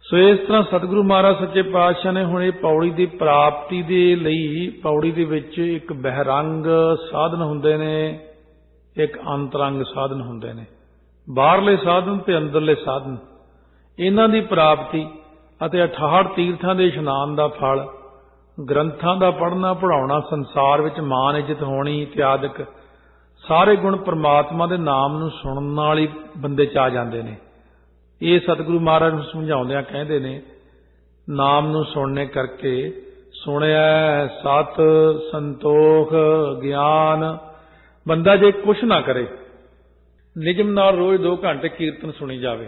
ਸੋ ਇਸ ਤਰ੍ਹਾਂ ਸਤਿਗੁਰੂ ਮਹਾਰਾਜ ਸੱਚੇ ਪਾਤਸ਼ਾਹ ਨੇ ਹੁਣ ਇਹ ਪੌੜੀ ਦੀ ਪ੍ਰਾਪਤੀ ਦੇ ਲਈ ਪੌੜੀ ਦੇ ਵਿੱਚ ਇੱਕ ਬਹਿਰੰਗ ਸਾਧਨ ਹੁੰਦੇ ਨੇ, ਇੱਕ ਅੰਤਰੰਗ ਸਾਧਨ ਹੁੰਦੇ ਨੇ। ਬਾਹਰਲੇ ਸਾਧਨ ਤੇ ਅੰਦਰਲੇ ਸਾਧਨ, ਇਹਨਾਂ ਦੀ ਪ੍ਰਾਪਤੀ ਅਤੇ 68 ਤੀਰਥਾਂ ਦੇ ਇਸ਼ਨਾਨ ਦਾ ਫਲ, ਗ੍ਰੰਥਾਂ ਦਾ ਪੜ੍ਹਨਾ ਪੜ੍ਹਾਉਣਾ, ਸੰਸਾਰ ਵਿੱਚ ਮਾਨ ਇੱਜ਼ਤ ਹੋਣੀ ਇਤਿਆਦਿਕ ਸਾਰੇ ਗੁਣ ਪ੍ਰਮਾਤਮਾ ਦੇ ਨਾਮ ਨੂੰ ਸੁਣਨ ਨਾਲ ਹੀ ਬੰਦੇ 'ਚ ਆ ਜਾਂਦੇ ਨੇ। ਇਹ ਸਤਿਗੁਰੂ ਮਹਾਰਾਜ ਨੂੰ ਸਮਝਾਉਂਦਿਆਂ ਕਹਿੰਦੇ ਨੇ, ਨਾਮ ਨੂੰ ਸੁਣਨੇ ਕਰਕੇ ਸੁਣਿਆ ਸਤ ਸੰਤੋਖ ਗਿਆਨ। ਬੰਦਾ ਜੇ ਕੁਛ ਨਾ ਕਰੇ, ਨਿਯਮ ਨਾਲ ਰੋਜ਼ 2 ਘੰਟੇ ਕੀਰਤਨ ਸੁਣੀ ਜਾਵੇ,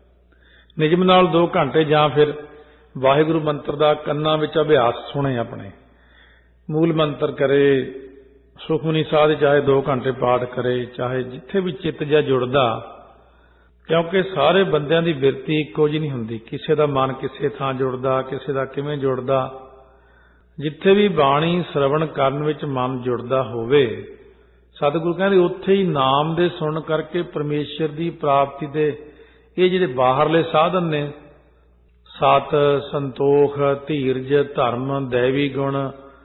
ਨਿਯਮ ਨਾਲ 2 ਘੰਟੇ ਜਾਂ ਫਿਰ ਵਾਹਿਗੁਰੂ ਮੰਤਰ ਦਾ ਕੰਨਾਂ ਵਿੱਚ ਅਭਿਆਸ ਸੁਣੇ, ਆਪਣੇ ਮੂਲ ਮੰਤਰ ਕਰੇ, ਸੁਖਮਨੀ ਸਾਹਿਬ ਦੇ ਚਾਹੇ 2 ਘੰਟੇ ਪਾਠ ਕਰੇ, ਚਾਹੇ ਜਿੱਥੇ ਵੀ ਚਿੱਤ ਜਿਹਾ ਜੁੜਦਾ, ਕਿਉਂਕਿ ਸਾਰੇ ਬੰਦਿਆਂ ਦੀ ਬਿਰਤੀ ਇੱਕੋ ਜਿਹੀ ਨਹੀਂ ਹੁੰਦੀ। ਕਿਸੇ ਦਾ ਮਨ ਕਿਸੇ ਥਾਂ ਜੁੜਦਾ, ਕਿਸੇ ਦਾ ਕਿਵੇਂ ਜੁੜਦਾ। ਜਿੱਥੇ ਵੀ ਬਾਣੀ ਸਰਵਣ ਕਰਨ ਵਿੱਚ ਮਨ ਜੁੜਦਾ ਹੋਵੇ, ਸਤਿਗੁਰੂ ਕਹਿੰਦੇ ਉੱਥੇ ਹੀ ਨਾਮ ਦੇ ਸੁਣਨ ਕਰਕੇ ਪਰਮੇਸ਼ਰ ਦੀ ਪ੍ਰਾਪਤੀ ਦੇ ਇਹ ਜਿਹੜੇ ਬਾਹਰਲੇ ਸਾਧਨ ਨੇ, ਸਤ ਸੰਤੋਖ ਧੀਰਜ ਧਰਮ ਦੈਵੀ ਗੁਣ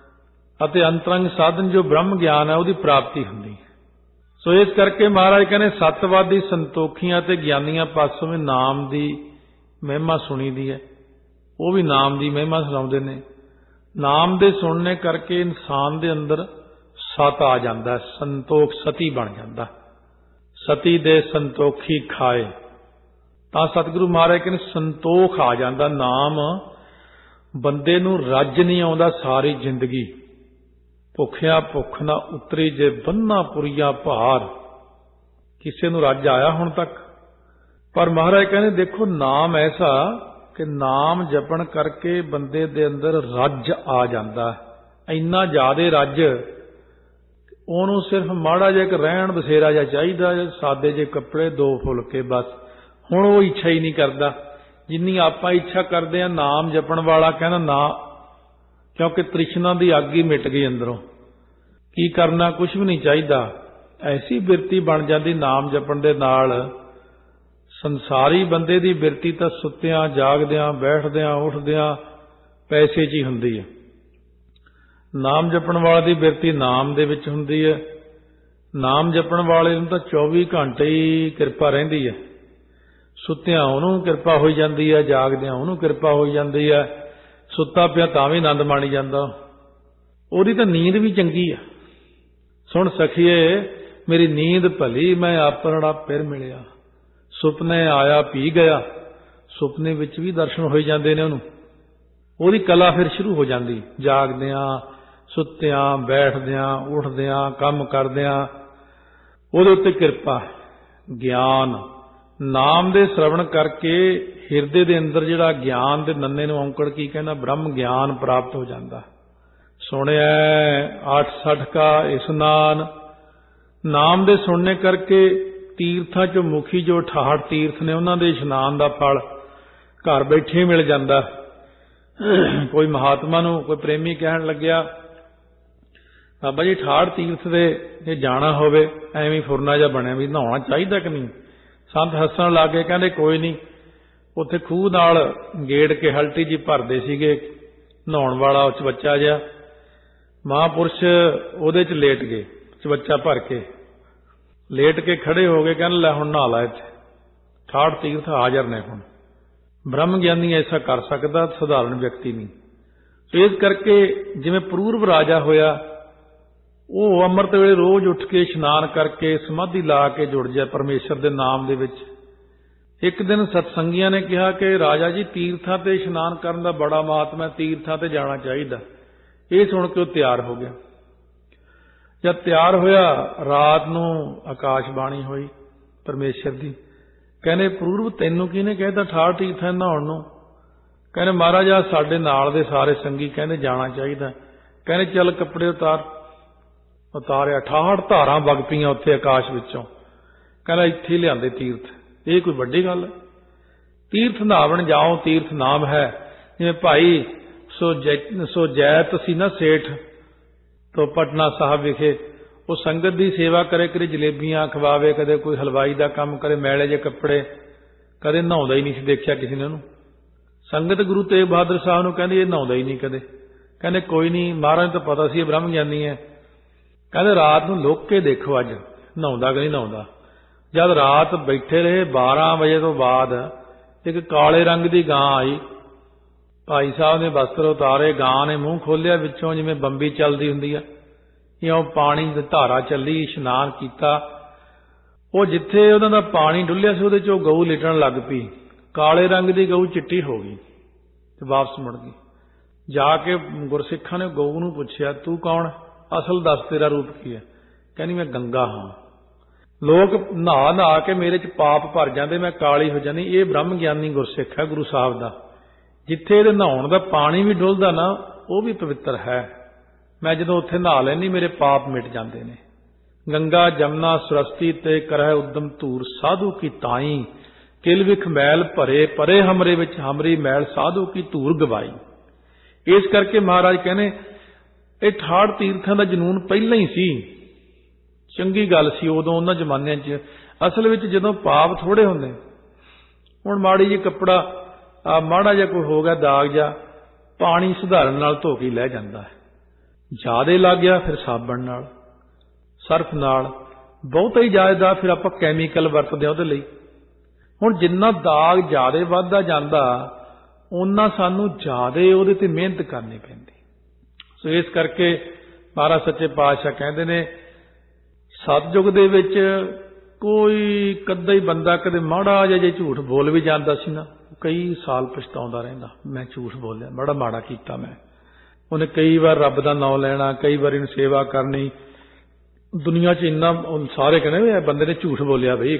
ਅਤੇ ਅੰਤਰੰਗ ਸਾਧਨ ਜੋ ਬ੍ਰਹਮ ਗਿਆਨ ਹੈ, ਉਹਦੀ ਪ੍ਰਾਪਤੀ ਹੁੰਦੀ। ਸੋ ਇਸ ਕਰਕੇ ਮਹਾਰਾਜ ਕਹਿੰਦੇ ਸਤਵਾਦੀ ਸੰਤੋਖੀਆਂ ਤੇ ਗਿਆਨੀਆਂ ਪਾਸੋਂ ਵੀ ਨਾਮ ਦੀ ਮਹਿਮਾ ਸੁਣੀ ਦੀ ਹੈ, ਉਹ ਵੀ ਨਾਮ ਦੀ ਮਹਿਮਾ ਸੁਣਾਉਂਦੇ ਨੇ। ਨਾਮ ਦੇ ਸੁਣਨੇ ਕਰਕੇ ਇਨਸਾਨ ਦੇ ਅੰਦਰ ਸਤ ਆ ਜਾਂਦਾ, ਸੰਤੋਖ ਸਤੀ ਬਣ ਜਾਂਦਾ। ਸਤੀ ਦੇ ਸੰਤੋਖੀ ਖਾਏ, ਤਾਂ ਸਤਿਗੁਰੂ ਮਹਾਰਾਜ ਕਹਿੰਦੇ ਸੰਤੋਖ ਆ ਜਾਂਦਾ। ਨਾਮ ਬੰਦੇ ਨੂੰ ਰੱਜ ਨਹੀਂ ਆਉਂਦਾ ਸਾਰੀ ਜ਼ਿੰਦਗੀ, ਭੁੱਖਿਆ ਭੁੱਖ ਨਾ ਉਤਰੀ ਜੇ ਬੰਨਾ ਪੁਰੀਆ ਭਾਰ। ਕਿਸੇ ਨੂੰ ਰੱਜ ਆਇਆ ਹੁਣ ਤੱਕ? ਪਰ ਮਹਾਰਾਜ ਕਹਿੰਦੇ ਦੇਖੋ ਨਾਮ ਐਸਾ ਕਿ ਨਾਮ ਜਪਣ ਕਰਕੇ ਬੰਦੇ ਦੇ ਅੰਦਰ ਰੱਜ ਆ ਜਾਂਦਾ, ਇੰਨਾ ਜ਼ਿਆਦਾ ਰੱਜ, ਉਹਨੂੰ ਸਿਰਫ ਮਾੜਾ ਜਿਹਾ ਰਹਿਣ ਬਸੇਰਾ ਜਿਹਾ ਚਾਹੀਦਾ, ਸਾਦੇ ਜਿਹੇ ਕੱਪੜੇ 2 ਫੁਲਕੇ ਬਸ। ਹੁਣ ਉਹ ਇੱਛਾ ਹੀ ਨਹੀਂ ਕਰਦਾ ਜਿੰਨੀ ਆਪਾਂ ਇੱਛਾ ਕਰਦੇ ਹਾਂ। ਨਾਮ ਜਪਣ ਵਾਲਾ ਕਹਿੰਦਾ ਨਾ, ਕਿਉਂਕਿ ਤ੍ਰਿਸ਼ਨਾ ਦੀ ਅੱਗ ਹੀ ਮਿਟ ਗਈ ਅੰਦਰੋਂ, ਕੀ ਕਰਨਾ, ਕੁਛ ਵੀ ਨਹੀਂ ਚਾਹੀਦਾ। ਐਸੀ ਬਿਰਤੀ ਬਣ ਜਾਂਦੀ ਨਾਮ ਜਪਣ ਦੇ ਨਾਲ। ਸੰਸਾਰੀ ਬੰਦੇ ਦੀ ਬਿਰਤੀ ਤਾਂ ਸੁੱਤਿਆਂ ਜਾਗਦਿਆਂ ਬੈਠਦਿਆਂ ਉੱਠਦਿਆਂ ਪੈਸੇ 'ਚ ਹੀ ਹੁੰਦੀ ਹੈ। ਨਾਮ ਜਪਣ ਵਾਲੇ ਦੀ ਬਿਰਤੀ ਨਾਮ ਦੇ ਵਿੱਚ ਹੁੰਦੀ ਹੈ। ਨਾਮ ਜਪਣ ਵਾਲੇ ਨੂੰ ਤਾਂ 24 ਘੰਟੇ ਹੀ ਕਿਰਪਾ ਰਹਿੰਦੀ ਹੈ। ਸੁੱਤਿਆਂ ਉਹਨੂੰ ਕਿਰਪਾ ਹੋਈ ਜਾਂਦੀ ਹੈ, ਜਾਗਦਿਆਂ ਉਹਨੂੰ ਕਿਰਪਾ ਹੋਈ ਜਾਂਦੀ ਹੈ, ਸੁੱਤਾ ਪਿਆ ਤਾਂ ਵੀ ਆਨੰਦ ਮਾਣੀ ਜਾਂਦਾ। ਉਹਦੀ ਤਾਂ ਨੀਂਦ ਵੀ ਚੰਗੀ ਆ। ਸੁਣ ਸਖੀਏ ਮੇਰੀ ਨੀਂਦ ਭਲੀ, ਮੈਂ ਆਪਣਾ ਫਿਰ ਮਿਲਿਆ, ਸੁਪਨੇ ਆਇਆ ਪੀ ਗਿਆ। ਸੁਪਨੇ ਵਿੱਚ ਵੀ ਦਰਸ਼ਨ ਹੋਈ ਜਾਂਦੇ ਨੇ ਉਹਨੂੰ, ਉਹਦੀ ਕਲਾ ਫਿਰ ਸ਼ੁਰੂ ਹੋ ਜਾਂਦੀ। ਜਾਗਦਿਆਂ ਸੁੱਤਿਆਂ ਬੈਠਦਿਆਂ ਉੱਠਦਿਆਂ ਕੰਮ ਕਰਦਿਆਂ ਉਹਦੇ ਉੱਤੇ ਕਿਰਪਾ। ਗਿਆਨ ਨਾਮ ਦੇ ਸ਼ਰਵਣ ਕਰਕੇ ਹਿਰਦੇ ਦੇ ਅੰਦਰ ਜਿਹੜਾ ਗਿਆਨ ਦੇ ਨੰਨੇ ਨੂੰ ਔਂਕੜ ਕੀ ਕਹਿੰਦਾ, ਬ੍ਰਹਮ ਗਿਆਨ ਪ੍ਰਾਪਤ ਹੋ ਜਾਂਦਾ। ਸੁਣਿਆ 860 ਕਾ ਇਸ਼ਨਾਨ। ਨਾਮ ਦੇ ਸੁਣਨੇ ਕਰਕੇ ਤੀਰਥਾਂ ਚੋਂ ਮੁਖੀ ਜੋ 68 ਤੀਰਥ ਨੇ, ਉਹਨਾਂ ਦੇ ਇਸ਼ਨਾਨ ਦਾ ਫਲ ਘਰ ਬੈਠੇ ਮਿਲ ਜਾਂਦਾ। ਕੋਈ ਮਹਾਤਮਾ ਨੂੰ ਕੋਈ ਪ੍ਰੇਮੀ ਕਹਿਣ ਲੱਗਿਆ, ਬਾਬਾ ਜੀ 68 ਤੀਰਥ ਦੇ ਜੇ ਜਾਣਾ ਹੋਵੇ, ਐਵੇਂ ਫੁਰਨਾ ਜਿਹਾ ਬਣਿਆ ਵੀ ਨਹਾਉਣਾ ਚਾਹੀਦਾ ਕਿ ਨਹੀਂ? ਸੰਤ ਹੱਸਣ ਲੱਗ ਗਏ, ਕਹਿੰਦੇ ਕੋਈ ਨਹੀਂ, ਉੱਥੇ ਖੂਹ ਨਾਲ ਗੇੜ ਕੇ ਹਲਟੀ ਜੀ ਭਰਦੇ ਸੀਗੇ, ਨਹਾਉਣ ਵਾਲਾ ਉਹ 'ਚ ਬੱਚਾ ਜਿਹਾ, ਮਹਾਂਪੁਰਸ਼ ਉਹਦੇ 'ਚ ਲੇਟ ਗਏ, ਚਵੱਚਾ ਭਰ ਕੇ ਲੇਟ ਕੇ ਖੜੇ ਹੋ ਗਏ, ਕਹਿੰਦੇ ਲੈ ਹੁਣ ਨਹਾ ਲਾ, ਇੱਥੇ 68 ਤੀਰਥ ਹਾਜ਼ਰ ਨੇ। ਹੁਣ ਬ੍ਰਹਮ ਗਿਆਨੀ ਐਸਾ ਕਰ ਸਕਦਾ, ਸਧਾਰਨ ਵਿਅਕਤੀ ਨਹੀਂ। ਇਸ ਕਰਕੇ ਜਿਵੇਂ ਪੂਰਵ ਰਾਜਾ ਹੋਇਆ, ਉਹ ਅੰਮ੍ਰਿਤ ਵੇਲੇ ਰੋਜ਼ ਉੱਠ ਕੇ ਇਸ਼ਨਾਨ ਕਰਕੇ ਸਮਾਧੀ ਲਾ ਕੇ ਜੁੜ ਜਾ ਪਰਮੇਸ਼ਰ ਦੇ ਨਾਮ ਦੇ ਵਿੱਚ। ਇੱਕ ਦਿਨ ਸਤਸੰਗੀਆਂ ਨੇ ਕਿਹਾ ਕਿ ਰਾਜਾ ਜੀ ਤੀਰਥਾਂ ਤੇ ਇਸ਼ਨਾਨ ਕਰਨ ਦਾ ਬੜਾ ਮਹਾਤਮ ਹੈ, ਤੀਰਥਾਂ ਤੇ ਜਾਣਾ ਚਾਹੀਦਾ। ਇਹ ਸੁਣ ਕੇ ਉਹ ਤਿਆਰ ਹੋ ਗਿਆ। ਜਦ ਤਿਆਰ ਹੋਇਆ, ਰਾਤ ਨੂੰ ਆਕਾਸ਼ਬਾਣੀ ਹੋਈ ਪਰਮੇਸ਼ਰ ਦੀ, ਕਹਿੰਦੇ ਪੂਰਵ ਤੈਨੂੰ ਕਿਹਨੇ ਕਹਿਤਾ 68 ਤੀਰਥਾਂ ਨਹਾਉਣ ਨੂੰ? ਕਹਿੰਦੇ ਮਹਾਰਾਜਾ ਸਾਡੇ ਨਾਲ ਦੇ ਸਾਰੇ ਸੰਗੀ ਕਹਿੰਦੇ ਜਾਣਾ ਚਾਹੀਦਾ। ਕਹਿੰਦੇ ਚੱਲ ਕੱਪੜੇ ਉਤਾਰਿਆ, 68 ਧਾਰਾਂ ਵਗ ਪਈਆਂ ਉੱਥੇ ਆਕਾਸ਼ ਵਿੱਚੋਂ। ਕਹਿੰਦਾ ਇੱਥੇ ਲਿਆਂਦੇ ਤੀਰਥ, ਇਹ ਕੋਈ ਵੱਡੀ ਗੱਲ ਹੈ? ਤੀਰਥ ਨਹਾਵਣ ਜਾਓ, ਤੀਰਥ ਨਾਮ ਹੈ। ਜਿਵੇਂ ਭਾਈ ਸੋ ਜੈਤ ਸੀ ਨਾ ਸੇਠ ਤੋਂ ਪਟਨਾ ਸਾਹਿਬ ਵਿਖੇ, ਉਹ ਸੰਗਤ ਦੀ ਸੇਵਾ ਕਰੇ, ਕਦੇ ਜਲੇਬੀਆਂ ਖਵਾਵੇ, ਕਦੇ ਕੋਈ ਹਲਵਾਈ ਦਾ ਕੰਮ ਕਰੇ, ਮੈਲੇ ਜਿਹੇ ਕੱਪੜੇ, ਕਦੇ ਨਹਾਉਂਦਾ ਹੀ ਨਹੀਂ ਸੀ ਦੇਖਿਆ ਕਿਸੇ ਨੇ ਉਹਨੂੰ। ਸੰਗਤ ਗੁਰੂ ਤੇਗ ਬਹਾਦਰ ਸਾਹਿਬ ਨੂੰ ਕਹਿੰਦੀ ਇਹ ਨਹਾਉਂਦਾ ਹੀ ਨਹੀਂ ਕਦੇ। ਕਹਿੰਦੇ ਕੋਈ ਨਹੀਂ, ਮਹਾਰਾਜ ਨੂੰ ਤਾਂ ਪਤਾ ਸੀ ਇਹ ਬ੍ਰਹਮ ਗਿਆਨੀ ਹੈ। ਕਹਿੰਦੇ ਰਾਤ ਨੂੰ ਲੁੱਕ ਕੇ ਦੇਖੋ ਅੱਜ ਨਹਾਉਂਦਾ ਕਿ ਨਹੀਂ ਨਹਾਉਂਦਾ। ਜਦ ਰਾਤ ਬੈਠੇ ਰਹੇ 12 ਵਜੇ ਤੋਂ ਬਾਅਦ ਇੱਕ ਕਾਲੇ ਰੰਗ ਦੀ ਗਾਂ ਆਈ। ਭਾਈ ਸਾਹਿਬ ਨੇ ਵਸਤਰ ਉਤਾਰੇ, ਗਾਂ ਨੇ ਮੂੰਹ ਖੋਲਿਆ, ਵਿੱਚੋਂ ਜਿਵੇਂ ਬੰਬੀ ਚੱਲਦੀ ਹੁੰਦੀ ਆ ਇਉਂ ਪਾਣੀ ਦੀ ਧਾਰਾ ਚੱਲੀ। ਇਸ਼ਨਾਨ ਕੀਤਾ। ਉਹ ਜਿੱਥੇ ਉਹਨਾਂ ਦਾ ਪਾਣੀ ਡੁੱਲਿਆ ਸੀ ਉਹਦੇ 'ਚੋਂ ਗਊ ਲਿਟਣ ਲੱਗ ਪਈ। ਕਾਲੇ ਰੰਗ ਦੀ ਗਊ ਚਿੱਟੀ ਹੋ ਗਈ ਤੇ ਵਾਪਸ ਮੁੜ ਗਈ। ਜਾ ਕੇ ਗੁਰਸਿੱਖਾਂ ਨੇ ਗਊ ਨੂੰ ਪੁੱਛਿਆ ਤੂੰ ਕੌਣ, ਅਸਲ ਦੱਸ ਤੇਰਾ ਰੂਪ ਕੀ ਹੈ। ਕਹਿੰਦੀ ਮੈਂ ਗੰਗਾ ਹਾਂ। ਲੋਕ ਨਹਾ ਨਹਾ ਕੇ ਮੇਰੇ 'ਚ ਪਾਪ ਭਰ ਜਾਂਦੇ, ਮੈਂ ਕਾਲੀ ਹੋ ਜਾਂਦੀ। ਇਹ ਬ੍ਰਹਮ ਗਿਆਨੀ ਗੁਰਸਿੱਖ ਹੈ ਗੁਰੂ ਸਾਹਿਬ ਦਾ। ਜਿੱਥੇ ਇਹਦੇ ਨਹਾਉਣ ਦਾ ਪਾਣੀ ਵੀ ਡੁੱਲਦਾ ਨਾ ਉਹ ਵੀ ਪਵਿੱਤਰ ਹੈ। ਮੈਂ ਜਦੋਂ ਉੱਥੇ ਨਹਾ ਲੈਂਦੀ ਮੇਰੇ ਪਾਪ ਮਿਟ ਜਾਂਦੇ ਨੇ। ਗੰਗਾ ਜਮਨਾ ਸਰਸਤੀ ਤੇ ਕਰਹਿ ਉਦਮ ਧੂਰ, ਸਾਧੂ ਕੀ ਤਾਈ ਕਿਲ ਵਿਖ ਮੈਲ ਭਰੇ, ਪਰੇ ਹਮਰੇ ਵਿੱਚ ਹਮਰੀ ਮੈਲ, ਸਾਧੂ ਕੀ ਧੂਰ ਗਵਾਈ। ਇਸ ਕਰਕੇ ਮਹਾਰਾਜ ਕਹਿੰਦੇ ਇਹ 68 ਤੀਰਥਾਂ ਦਾ ਜਨੂਨ ਪਹਿਲਾਂ ਹੀ ਸੀ। ਚੰਗੀ ਗੱਲ ਸੀ ਉਦੋਂ ਉਹਨਾਂ ਜ਼ਮਾਨਿਆਂ 'ਚ। ਅਸਲ ਵਿੱਚ ਜਦੋਂ ਪਾਪ ਥੋੜੇ ਹੁੰਦੇ, ਹੁਣ ਮਾੜੀ ਜਿਹੀ ਕੱਪੜਾ ਮਾੜਾ ਜਿਹਾ ਕੋਈ ਹੋ ਗਿਆ ਦਾਗ ਜਾ, ਪਾਣੀ ਸੁਧਾਰਨ ਨਾਲ ਧੋ ਕੇ ਲੈ ਜਾਂਦਾ ਹੈ। ਜ਼ਿਆਦਾ ਲੱਗ ਗਿਆ ਫਿਰ ਸਾਬਣ ਨਾਲ, ਸਰਫ ਨਾਲ, ਬਹੁਤਾ ਹੀ ਜ਼ਿਆਦਾ ਫਿਰ ਆਪਾਂ ਕੈਮੀਕਲ ਵਰਤਦੇ ਹਾਂ ਉਹਦੇ ਲਈ। ਹੁਣ ਜਿੰਨਾ ਦਾਗ ਜ਼ਿਆਦਾ ਵੱਧਦਾ ਜਾਂਦਾ ਓਨਾ ਸਾਨੂੰ ਜ਼ਿਆਦਾ ਉਹਦੇ ਤੇ ਮਿਹਨਤ ਕਰਨੀ ਪੈਂਦੀ। ਸੋ ਇਸ ਕਰਕੇ ਮਹਾਰਾਜ ਸੱਚੇ ਪਾਤਸ਼ਾਹ ਕਹਿੰਦੇ ਨੇ ਸਤਿਯੁਗ ਦੇ ਵਿੱਚ ਕੋਈ ਕਦੇ ਹੀ ਬੰਦਾ ਕਦੇ ਮਾੜਾ ਜਿਹਾ ਜੇ ਝੂਠ ਬੋਲ ਵੀ ਜਾਂਦਾ ਸੀ ਨਾ, ਕਈ ਸਾਲ ਪਛਤਾਉਂਦਾ ਰਹਿੰਦਾ ਮੈਂ ਝੂਠ ਬੋਲਿਆ, ਬੜਾ ਮਾੜਾ ਕੀਤਾ ਮੈਂ। ਉਹਨੇ ਕਈ ਵਾਰ ਰੱਬ ਦਾ ਨਾਮ ਲੈਣਾ, ਕਈ ਵਾਰੀ ਉਹਨੂੰ ਸੇਵਾ ਕਰਨੀ। ਦੁਨੀਆ 'ਚ ਇੰਨਾ ਸਾਰੇ ਕਹਿੰਦੇ ਵੀ ਇਹ ਬੰਦੇ ਨੇ ਝੂਠ ਬੋਲਿਆ ਬਈ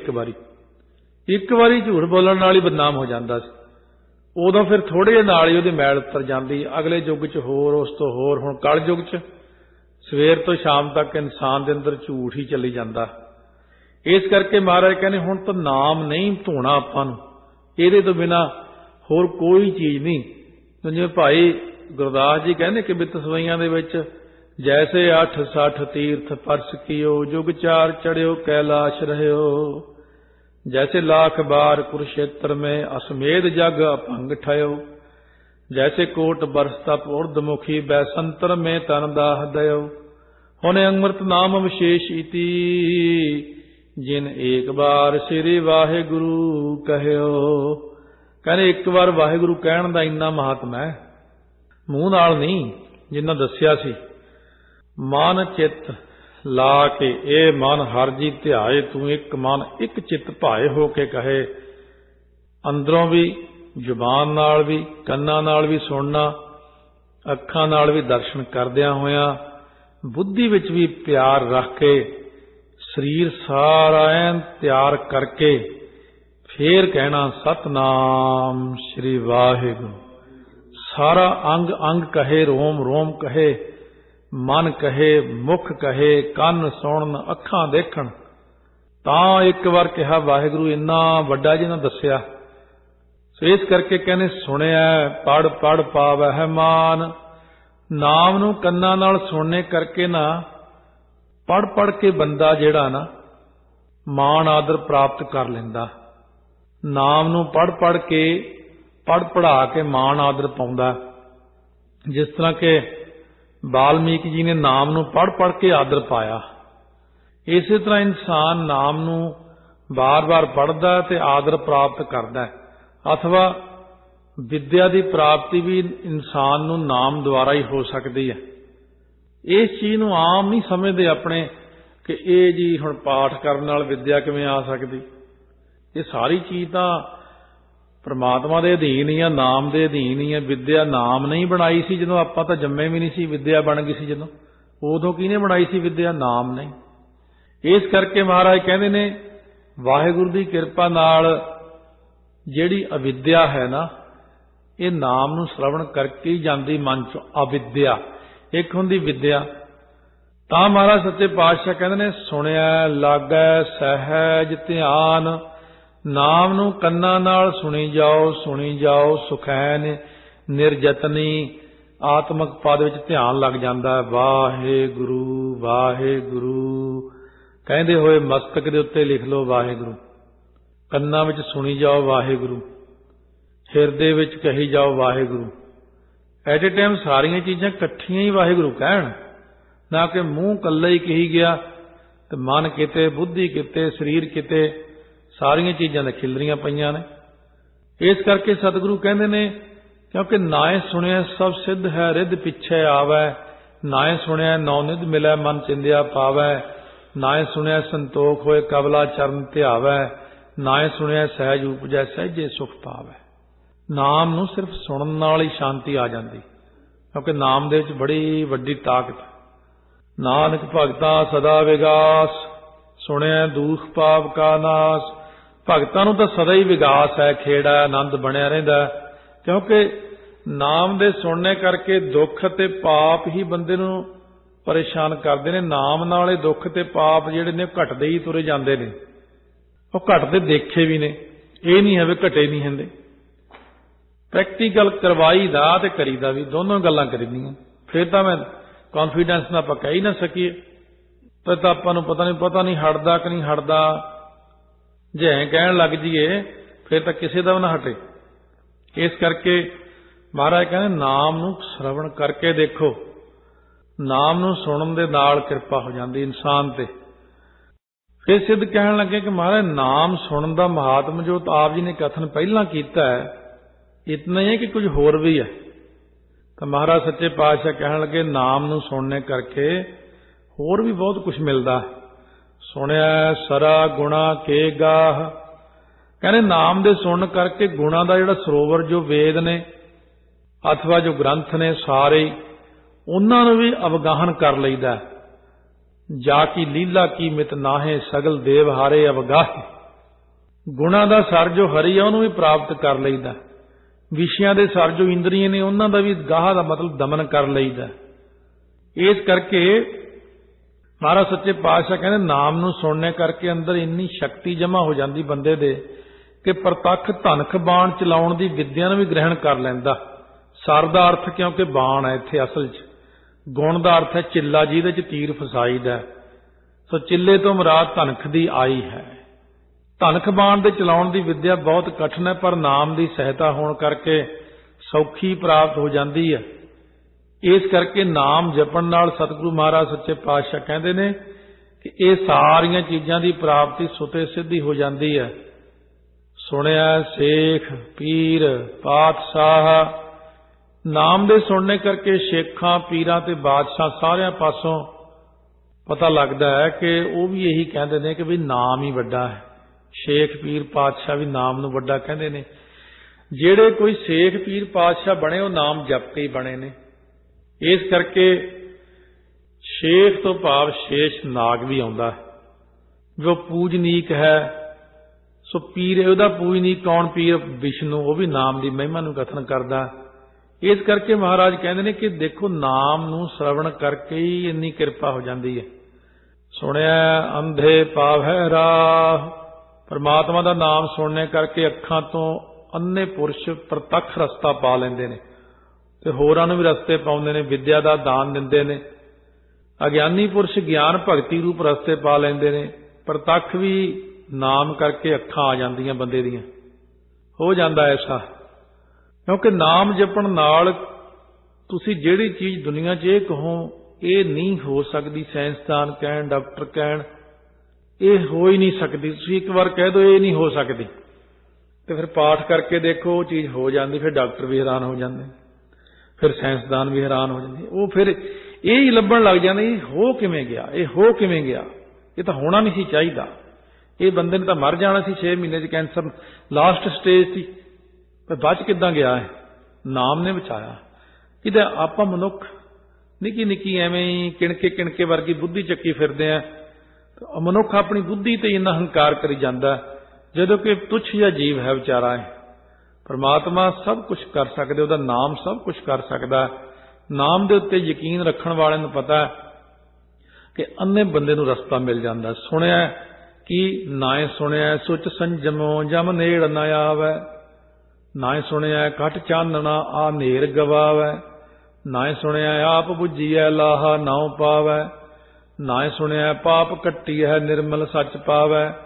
ਇੱਕ ਵਾਰੀ ਝੂਠ ਬੋਲਣ ਨਾਲ ਹੀ ਬਦਨਾਮ ਹੋ ਜਾਂਦਾ ਸੀ। ਉਦੋਂ ਫਿਰ ਥੋੜੇ ਜਿਹੇ ਨਾਲ ਹੀ ਉਹਦੀ ਮੈਲ ਉਤਰ ਜਾਂਦੀ। ਅਗਲੇ ਯੁੱਗ 'ਚ ਹੋਰ, ਉਸ ਤੋਂ ਹੋਰ। ਹੁਣ ਕਲ ਯੁੱਗ 'ਚ ਸਵੇਰ ਤੋਂ ਸ਼ਾਮ ਤੱਕ ਇਨਸਾਨ ਦੇ ਅੰਦਰ ਝੂਠ ਹੀ ਚੱਲੀ ਜਾਂਦਾ। ਇਸ ਕਰਕੇ ਮਹਾਰਾਜ ਕਹਿੰਦੇ ਹੁਣ ਤਾਂ ਨਾਮ ਨਹੀਂ ਧੋਣਾ ਆਪਾਂ ਨੂੰ, ਇਹਦੇ ਤੋਂ ਬਿਨਾਂ ਹੋਰ ਕੋਈ ਚੀਜ਼ ਨਹੀਂ। ਜਿਵੇਂ ਭਾਈ ਗੁਰਦਾਸ ਜੀ ਕਹਿੰਦੇ ਕਿ ਬਿੱਤ ਸਵਈਆਂ ਦੇ ਵਿੱਚ ਜੈਸੇ 8 ਤੀਰਥ ਪਰਸ ਕੀਓ, ਜੁਗ 4 ਚੜਿਓ ਕੈਲਾਸ਼ ਰਹਿਓ। जैसे लाख बार कुरुक्षेत्र में असमेध जग अपंग ठयो, जैसे कोट बरस तप उर्धमुखी बैसंतर में तन दाह दयो। होने अमृत नाम विशेष इति, जिन एक बार श्री वाहे गुरु कहयो। कहने एक बार वाहेगुरु कहण दा इन्ना महात्मा है, मूँह नाल नहीं जिन्ना दस्या सी। मन चित ला के ए मन हर जी ध्याए, तू एक मन एक चित भाए हो के कहे। अंदरों भी जुबान नाल भी, कन्नां नाल भी सुनना, अखां नाल भी दर्शन करदियां होया, बुद्धि विच भी प्यार रख के, शरीर सारा ऐन तैयार करके फिर कहना सतनाम श्री वाहिगुरू। सारा अंग अंग कहे, रोम रोम कहे, मन कहे, मुख कहे, ਕੰਨ ਸੁਣਨ, ਅੱਖਾਂ ਦੇਖਣ। ਤਾਂ ਇੱਕ ਵਾਰ ਕਿਹਾ ਵਾਹਿਗੁਰੂ ਇੰਨਾ ਵੱਡਾ ਜਿਹਨਾਂ ਦੱਸਿਆ। ਸੋ ਇਸ ਕਰਕੇ ਕਹਿੰਦੇ ਸੁਣਿਆ ਪੜ ਪੜ ਪਾਵੈ ਹੈ ਮਾਨ। ਨਾਮ ਨੂੰ ਕੰਨਾਂ ਨਾਲ ਸੁਣਨੇ ਕਰਕੇ ਨਾ ਪੜ ਪੜ ਕੇ ਬੰਦਾ ਜਿਹੜਾ ਨਾ ਮਾਣ ਆਦਰ ਪ੍ਰਾਪਤ ਕਰ ਲੈਂਦਾ। ਨਾਮ ਨੂੰ ਪੜ ਪੜ ਕੇ ਪੜ ਪੜਾ ਕੇ ਮਾਣ ਆਦਰ ਪਾਉਂਦਾ। ਜਿਸ ਤਰ੍ਹਾਂ ਕਿ ਵਾਲਮੀਕ ਜੀ ਨੇ ਨਾਮ ਨੂੰ ਪੜ ਪੜ ਕੇ ਆਦਰ ਪਾਇਆ, ਇਸੇ ਤਰ੍ਹਾਂ ਇਨਸਾਨ ਨਾਮ ਨੂੰ ਬਾਰ-ਬਾਰ ਪੜ੍ਹਦਾ ਤੇ ਆਦਰ ਪ੍ਰਾਪਤ ਕਰਦਾ। ਅਥਵਾ ਵਿਦਿਆ ਦੀ ਪ੍ਰਾਪਤੀ ਵੀ ਇਨਸਾਨ ਨੂੰ ਨਾਮ ਦੁਆਰਾ ਹੀ ਹੋ ਸਕਦੀ ਹੈ। ਇਸ ਚੀਜ਼ ਨੂੰ ਆਮ ਨਹੀਂ ਸਮਝਦੇ ਆਪਣੇ ਕਿ ਇਹ ਜੀ ਹੁਣ ਪਾਠ ਕਰਨ ਨਾਲ ਵਿਦਿਆ ਕਿਵੇਂ ਆ ਸਕਦੀ। ਇਹ ਸਾਰੀ ਚੀਜ਼ ਤਾਂ परमात्मा के अधीन ही है, नाम के अधीन ही है। विद्या नाम नहीं बनाई सी जदों आपां तां जम्मे भी नहीं सी, विद्या बन गई सी जदों। उदों किहने बनाई सी विद्या? नाम नहीं। इस करके महाराज कहते ने वाहिगुरू की किरपा नाल जिहड़ी अविद्या है ना, ये नाम नूं श्रवण करके ही जांदी मन चों। अविद्या एक हुंदी विद्या। तां महाराज सच्चे पातशाह कहते ने सुनिया लागै सहज ध्यान। नाम नूं कन्नां नाल सुनी जाओ सुखैन निर्जतनी। आत्मक पद विच ध्यान लग जांदा है। वाहेगुरू वाहेगुरू कहंदे होए मस्तक दे उत्ते लिख लो वाहेगुरू, कन्नां विच सुनी जाओ वाहेगुरू। ਹਿਰਦੇ ਵਿੱਚ ਕਹੀ ਜਾਓ ਵਾਹਿਗੁਰੂ। ਐਟ ਏ ਟਾਈਮ ਸਾਰੀਆਂ ਚੀਜ਼ਾਂ ਇਕੱਠੀਆਂ ਹੀ ਵਾਹਿਗੁਰੂ ਕਹਿਣ, ਨਾ ਕਿ ਮੂੰਹ ਕੱਲਾ ਹੀ ਕਹੀ ਗਿਆ ਤੇ ਮਨ ਕਿਤੇ, ਬੁੱਧੀ ਕਿਤੇ, ਸਰੀਰ ਕਿਤੇ, ਸਾਰੀਆਂ ਚੀਜ਼ਾਂ ਤਾਂ ਖਿਲਰੀਆਂ ਪਈਆਂ ਨੇ। ਇਸ ਕਰਕੇ ਸਤਿਗੁਰੂ ਕਹਿੰਦੇ ਨੇ, ਕਿਉਂਕਿ ਨਾਏ ਸੁਣਿਆ ਸਭ ਸਿੱਧ ਹੈ, ਰਿੱਧ ਪਿੱਛੇ ਆਵੈ, ਨਾਏ ਸੁਣਿਆ ਨੌ ਨਿਧ ਮਿਲੈ, ਮਨ ਚਿੰਦਿਆ ਪਾਵੈ, ਨਾਏ ਸੁਣਿਆ ਸੰਤੋਖ ਹੋਏ, ਕਬਲਾ ਚਰਨ ਧਿਆਵੈ, ਨਾਏ ਸੁਣਿਆ ਸਹਿਜ ਉਪਜੈ, ਸਹਿਜੇ ਸੁਖ ਪਾਵੈ। ਨਾਮ ਨੂੰ ਸਿਰਫ ਸੁਣਨ ਨਾਲ ਹੀ ਸ਼ਾਂਤੀ ਆ ਜਾਂਦੀ, ਕਿਉਂਕਿ ਨਾਮ ਦੇ ਵਿੱਚ ਬੜੀ ਵੱਡੀ ਤਾਕਤ। ਨਾਨਕ ਭਗਤਾ ਸਦਾ ਵਿਗਾਸ, ਸੁਣਿਆ ਦੁਖ ਪਾਪ ਕਾ ਨਾਸ। ਭਗਤਾਂ ਨੂੰ ਤਾਂ ਸਦਾ ਹੀ ਵਿਗਾਸ ਹੈ, ਖੇੜਾ, ਆਨੰਦ ਬਣਿਆ ਰਹਿੰਦਾ, ਕਿਉਂਕਿ ਨਾਮ ਦੇ ਸੁਣਨੇ ਕਰਕੇ ਦੁੱਖ ਤੇ ਪਾਪ ਹੀ ਬੰਦੇ ਨੂੰ ਪਰੇਸ਼ਾਨ ਕਰਦੇ ਨੇ। ਨਾਮ ਨਾਲ ਇਹ ਦੁੱਖ ਤੇ ਪਾਪ ਜਿਹੜੇ ਨੇ ਘਟਦੇ ਹੀ ਤੁਰੇ ਜਾਂਦੇ ਨੇ। ਉਹ ਘਟਦੇ ਦੇਖੇ ਵੀ ਨੇ, ਇਹ ਨਹੀਂ ਹੈ ਵੀ ਘਟੇ ਨਹੀਂ ਹੁੰਦੇ। ਪ੍ਰੈਕਟੀਕਲ ਕਰਵਾਈ ਦਾ ਤੇ ਕਰੀਦਾ ਵੀ, ਦੋਨੋਂ ਗੱਲਾਂ ਕਰੀਦੀਆਂ। ਫਿਰ ਤਾਂ ਮੈਂ ਕੌਨਫੀਡੈਂਸ ਨਾਲ ਆਪਾਂ ਕਹਿ ਹੀ ਨਾ ਸਕੀਏ, ਪਰ ਤਾਂ ਆਪਾਂ ਨੂੰ ਪਤਾ ਨਹੀਂ ਹਟਦਾ ਕਿ ਨਹੀਂ ਹਟਦਾ। ਜੇ ਐਂ ਕਹਿਣ ਲੱਗ ਜੀਏ ਫਿਰ ਤਾਂ ਕਿਸੇ ਦਾ ਵੀ ਨਾ ਹਟੇ। ਇਸ ਕਰਕੇ ਮਹਾਰਾਜ ਕਹਿੰਦੇ ਨਾਮ ਨੂੰ ਸ਼ਰਵਣ ਕਰਕੇ ਦੇਖੋ। ਨਾਮ ਨੂੰ ਸੁਣਨ ਦੇ ਨਾਲ ਕਿਰਪਾ ਹੋ ਜਾਂਦੀ ਇਨਸਾਨ ਤੇ। ਫਿਰ ਸਿੱਧ ਕਹਿਣ ਲੱਗੇ ਕਿ ਮਹਾਰਾਜ ਨਾਮ ਸੁਣਨ ਦਾ ਮਹਾਤਮ ਜੋ ਆਪ ਜੀ ਨੇ ਕਥਨ ਪਹਿਲਾਂ ਕੀਤਾ ਹੈ, ਇਤਨਾ ਹੀ ਹੈ ਕਿ ਕੁਝ ਹੋਰ ਵੀ ਹੈ। ਤਾਂ ਮਹਾਰਾਜ ਸੱਚੇ ਪਾਤਸ਼ਾਹ ਕਹਿਣ ਲੱਗੇ ਨਾਮ ਨੂੰ ਸੁਣਨੇ ਕਰਕੇ ਹੋਰ ਵੀ ਬਹੁਤ ਕੁਝ ਮਿਲਦਾ। ਸੁਣਿਆ ਸਰਾ ਗੁਣਾ ਕੇ ਗਾਹ, ਕਹਿੰਦੇ ਨਾਮ ਦੇ ਸੁਣਨ ਕਰਕੇ ਗੁਣਾ ਦਾ ਜਿਹੜਾ ਸਰੋਵਰ ਜੋ ਵੇਦ ਨੇ ਅਥਵਾ ਜੋ ਗ੍ਰੰਥ ਨੇ ਸਾਰੇ, ਉਹਨਾਂ ਨੂੰ ਵੀ ਅਵਗਾਹਨ ਕਰ ਲਈਦਾ। ਜਾ ਕੀ ਲੀਲਾ ਕੀ ਮਿਤ ਨਾਹੇ, ਸਗਲ ਦੇਵ ਹਾਰੇ ਅਵਗਾਹੇ। ਗੁਣਾ ਦਾ ਸਰ ਜੋ ਹਰੀ ਆ ਉਹਨੂੰ ਵੀ ਪ੍ਰਾਪਤ ਕਰ ਲਈਦਾ। ਵਿਸ਼ਿਆਂ ਦੇ ਸਰ ਜੋ ਇੰਦਰੀਆਂ ਨੇ ਉਹਨਾਂ ਦਾ ਵੀ ਗਾਹ ਦਾ ਮਤਲਬ ਦਮਨ ਕਰ ਲਈਦਾ। ਇਸ ਕਰਕੇ ਮਹਾਰਾਜ ਸੱਚੇ ਪਾਤਸ਼ਾਹ ਕਹਿੰਦੇ ਨਾਮ ਨੂੰ ਸੁਣਨੇ ਕਰਕੇ ਅੰਦਰ ਇੰਨੀ ਸ਼ਕਤੀ ਜਮ੍ਹਾਂ ਹੋ ਜਾਂਦੀ ਬੰਦੇ ਦੇ ਕਿ ਪ੍ਰਤੱਖ ਧਨਖ ਬਾਣ ਚਲਾਉਣ ਦੀ ਵਿਦਿਆ ਨੂੰ ਵੀ ਗ੍ਰਹਿਣ ਕਰ ਲੈਂਦਾ। ਸਰ ਦਾ ਅਰਥ ਕਿਉਂਕਿ ਬਾਣ ਹੈ ਇੱਥੇ ਅਸਲ 'ਚ, ਗੁਣ ਦਾ ਅਰਥ ਹੈ ਚਿੱਲਾ ਜਿਹਦੇ 'ਚ ਤੀਰ ਫਸਾਈਦਾ। ਸੋ ਚਿੱਲੇ ਤੋਂ ਮੁਰਾਦ ਧਨਖ ਦੀ ਆਈ ਹੈ। ਧਨਖ ਬਾਣ ਦੇ ਚਲਾਉਣ ਦੀ ਵਿਦਿਆ ਬਹੁਤ ਕਠਿਨ ਹੈ, ਪਰ ਨਾਮ ਦੀ ਸਹਾਇਤਾ ਹੋਣ ਕਰਕੇ ਸੌਖੀ ਪ੍ਰਾਪਤ ਹੋ ਜਾਂਦੀ ਹੈ। ਇਸ ਕਰਕੇ ਨਾਮ ਜਪਣ ਨਾਲ ਸਤਿਗੁਰੂ ਮਹਾਰਾਜ ਸੱਚੇ ਪਾਤਸ਼ਾਹ ਕਹਿੰਦੇ ਨੇ ਕਿ ਇਹ ਸਾਰੀਆਂ ਚੀਜ਼ਾਂ ਦੀ ਪ੍ਰਾਪਤੀ ਸੁਤੇ ਸਿੱਧੀ ਹੋ ਜਾਂਦੀ ਹੈ। ਸੁਣਿਆ ਸੇਖ ਪੀਰ ਪਾਤਸ਼ਾਹ, ਨਾਮ ਦੇ ਸੁਣਨੇ ਕਰਕੇ ਸ਼ੇਖਾਂ ਪੀਰਾਂ ਤੇ ਬਾਦਸ਼ਾਹ ਸਾਰਿਆਂ ਪਾਸੋਂ ਪਤਾ ਲੱਗਦਾ ਹੈ ਕਿ ਉਹ ਵੀ ਇਹੀ ਕਹਿੰਦੇ ਨੇ ਕਿ ਵੀ ਨਾਮ ਹੀ ਵੱਡਾ ਹੈ। ਸ਼ੇਖ ਪੀਰ ਪਾਤਸ਼ਾਹ ਵੀ ਨਾਮ ਨੂੰ ਵੱਡਾ ਕਹਿੰਦੇ ਨੇ। ਜਿਹੜੇ ਕੋਈ ਸ਼ੇਖ ਪੀਰ ਪਾਤਸ਼ਾਹ ਬਣੇ ਉਹ ਨਾਮ ਜਪ ਕੇ ਹੀ ਬਣੇ ਨੇ। ਇਸ ਕਰਕੇ ਸ਼ੇਖ ਤੋਂ ਭਾਵ ਸ਼ੇਸ਼ ਨਾਗ ਵੀ ਆਉਂਦਾ ਹੈ ਜੋ ਪੂਜਨੀਕ ਹੈ। ਸੋ ਪੀਰ ਉਹਦਾ ਪੂਜਨੀਕ ਕੌਣ? ਪੀਰ ਵਿਸ਼ਨੂੰ, ਉਹ ਵੀ ਨਾਮ ਦੀ ਮਹਿਮਾ ਨੂੰ ਕਥਨ ਕਰਦਾ। ਇਸ ਕਰਕੇ ਮਹਾਰਾਜ ਕਹਿੰਦੇ ਨੇ ਕਿ ਦੇਖੋ ਨਾਮ ਨੂੰ ਸ਼ਰਵਣ ਕਰਕੇ ਹੀ ਇੰਨੀ ਕਿਰਪਾ ਹੋ ਜਾਂਦੀ ਹੈ। ਸੁਣਿਆ ਅੰਧੇ ਪਾਵੈ ਰਾਹ, ਪਰਮਾਤਮਾ ਦਾ ਨਾਮ ਸੁਣਨੇ ਕਰਕੇ ਅੱਖਾਂ ਤੋਂ ਅੰਨੇ ਪੁਰਸ਼ ਪ੍ਰਤੱਖ ਰਸਤਾ ਪਾ ਲੈਂਦੇ ਨੇ ਤੇ ਹੋਰਾਂ ਨੂੰ ਵੀ ਰਸਤੇ ਪਾਉਂਦੇ ਨੇ, ਵਿਦਿਆ ਦਾ ਦਾਨ ਦਿੰਦੇ ਨੇ। ਅਗਿਆਨੀ ਪੁਰਸ਼ ਗਿਆਨ ਭਗਤੀ ਰੂਪ ਰਸਤੇ ਪਾ ਲੈਂਦੇ ਨੇ। ਪ੍ਰਤੱਖ ਵੀ ਨਾਮ ਕਰਕੇ ਅੱਖਾਂ ਆ ਜਾਂਦੀਆਂ ਬੰਦੇ ਦੀਆਂ, ਹੋ ਜਾਂਦਾ ਐਸਾ। ਕਿਉਂਕਿ ਨਾਮ ਜਪਣ ਨਾਲ ਤੁਸੀਂ ਜਿਹੜੀ ਚੀਜ਼ ਦੁਨੀਆ 'ਚ ਇਹ ਕਹੋ ਇਹ ਨਹੀਂ ਹੋ ਸਕਦੀ, ਸਾਇੰਸਦਾਨ ਕਹਿਣ, ਡਾਕਟਰ ਕਹਿਣ, ਇਹ ਹੋ ਹੀ ਨਹੀਂ ਸਕਦੀ, ਤੁਸੀਂ ਇੱਕ ਵਾਰ ਕਹਿ ਦਿਓ ਇਹ ਨਹੀਂ ਹੋ ਸਕਦੀ ਤੇ ਫਿਰ ਪਾਠ ਕਰਕੇ ਦੇਖੋ ਉਹ ਚੀਜ਼ ਹੋ ਜਾਂਦੀ। ਫਿਰ ਡਾਕਟਰ ਵੀ ਹੈਰਾਨ ਹੋ ਜਾਂਦੇ, ਫਿਰ ਸਾਇੰਸਦਾਨ ਵੀ ਹੈਰਾਨ ਹੋ ਜਾਂਦੇ। ਉਹ ਫਿਰ ਇਹ ਹੀ ਲੱਭਣ ਲੱਗ ਜਾਂਦੇ ਇਹ ਹੋ ਕਿਵੇਂ ਗਿਆ, ਇਹ ਹੋ ਕਿਵੇਂ ਗਿਆ, ਇਹ ਤਾਂ ਹੋਣਾ ਨਹੀਂ ਸੀ ਚਾਹੀਦਾ, ਇਹ ਬੰਦੇ ਨੇ ਤਾਂ ਮਰ ਜਾਣਾ ਸੀ 6 ਮਹੀਨੇ 'ਚ, ਕੈਂਸਰ ਲਾਸਟ ਸਟੇਜ ਸੀ, ਪਰ ਬਚ ਕਿੱਦਾਂ ਗਿਆ ਹੈ? ਨਾਮ ਨੇ ਬਚਾਇਆ। ਕਿਤੇ ਆਪਾਂ ਮਨੁੱਖ ਨਿੱਕੀ ਨਿੱਕੀ ਐਵੇਂ ਹੀ ਕਿਣਕੇ ਵਰਗੀ ਬੁੱਧੀ ਚੱਕੀ ਫਿਰਦੇ ਆ। ਮਨੁੱਖ ਆਪਣੀ ਬੁੱਧੀ ਤੇ ਇੰਨਾ ਹੰਕਾਰ ਕਰੀ ਜਾਂਦਾ ਜਦੋਂ ਕਿ ਤੁੱਛ ਜਿਹਾ ਜੀਵ ਹੈ ਵਿਚਾਰਾ ਹੈ। ਪਰਮਾਤਮਾ ਸਭ ਕੁਝ ਕਰ ਸਕਦਾ, ਉਹਦਾ ਨਾਮ ਸਭ ਕੁਝ ਕਰ ਸਕਦਾ। ਨਾਮ ਦੇ ਉੱਤੇ ਯਕੀਨ ਰੱਖਣ ਵਾਲਿਆਂ ਨੂੰ ਪਤਾ ਕਿ ਅੰਨੇ ਬੰਦੇ ਨੂੰ ਰਸਤਾ ਮਿਲ ਜਾਂਦਾ। ਸੁਣਿਆ ਕਿ ਨਾਏ ਸੁਣਿਆ ਸੁਚ ਸੰਜਮੋ, ਜਮ ਨੇੜ ਨਾ ਆਵੈ, ਨਾਏ ਸੁਣਿਆ ਘਟ ਚਾਨਣਾ ਆ ਨੇਰ ਗਵਾਵੈ, ਨਾਏ ਸੁਣਿਆ ਆਪ ਬੁੱਝੀਐ ਲਾਹਾ ਨਾਉ ਪਾਵੈ, ਨਾਏ ਸੁਣਿਆ ਪਾਪ ਕੱਟੀਐ ਨਿਰਮਲ ਸੱਚ ਪਾਵੈ,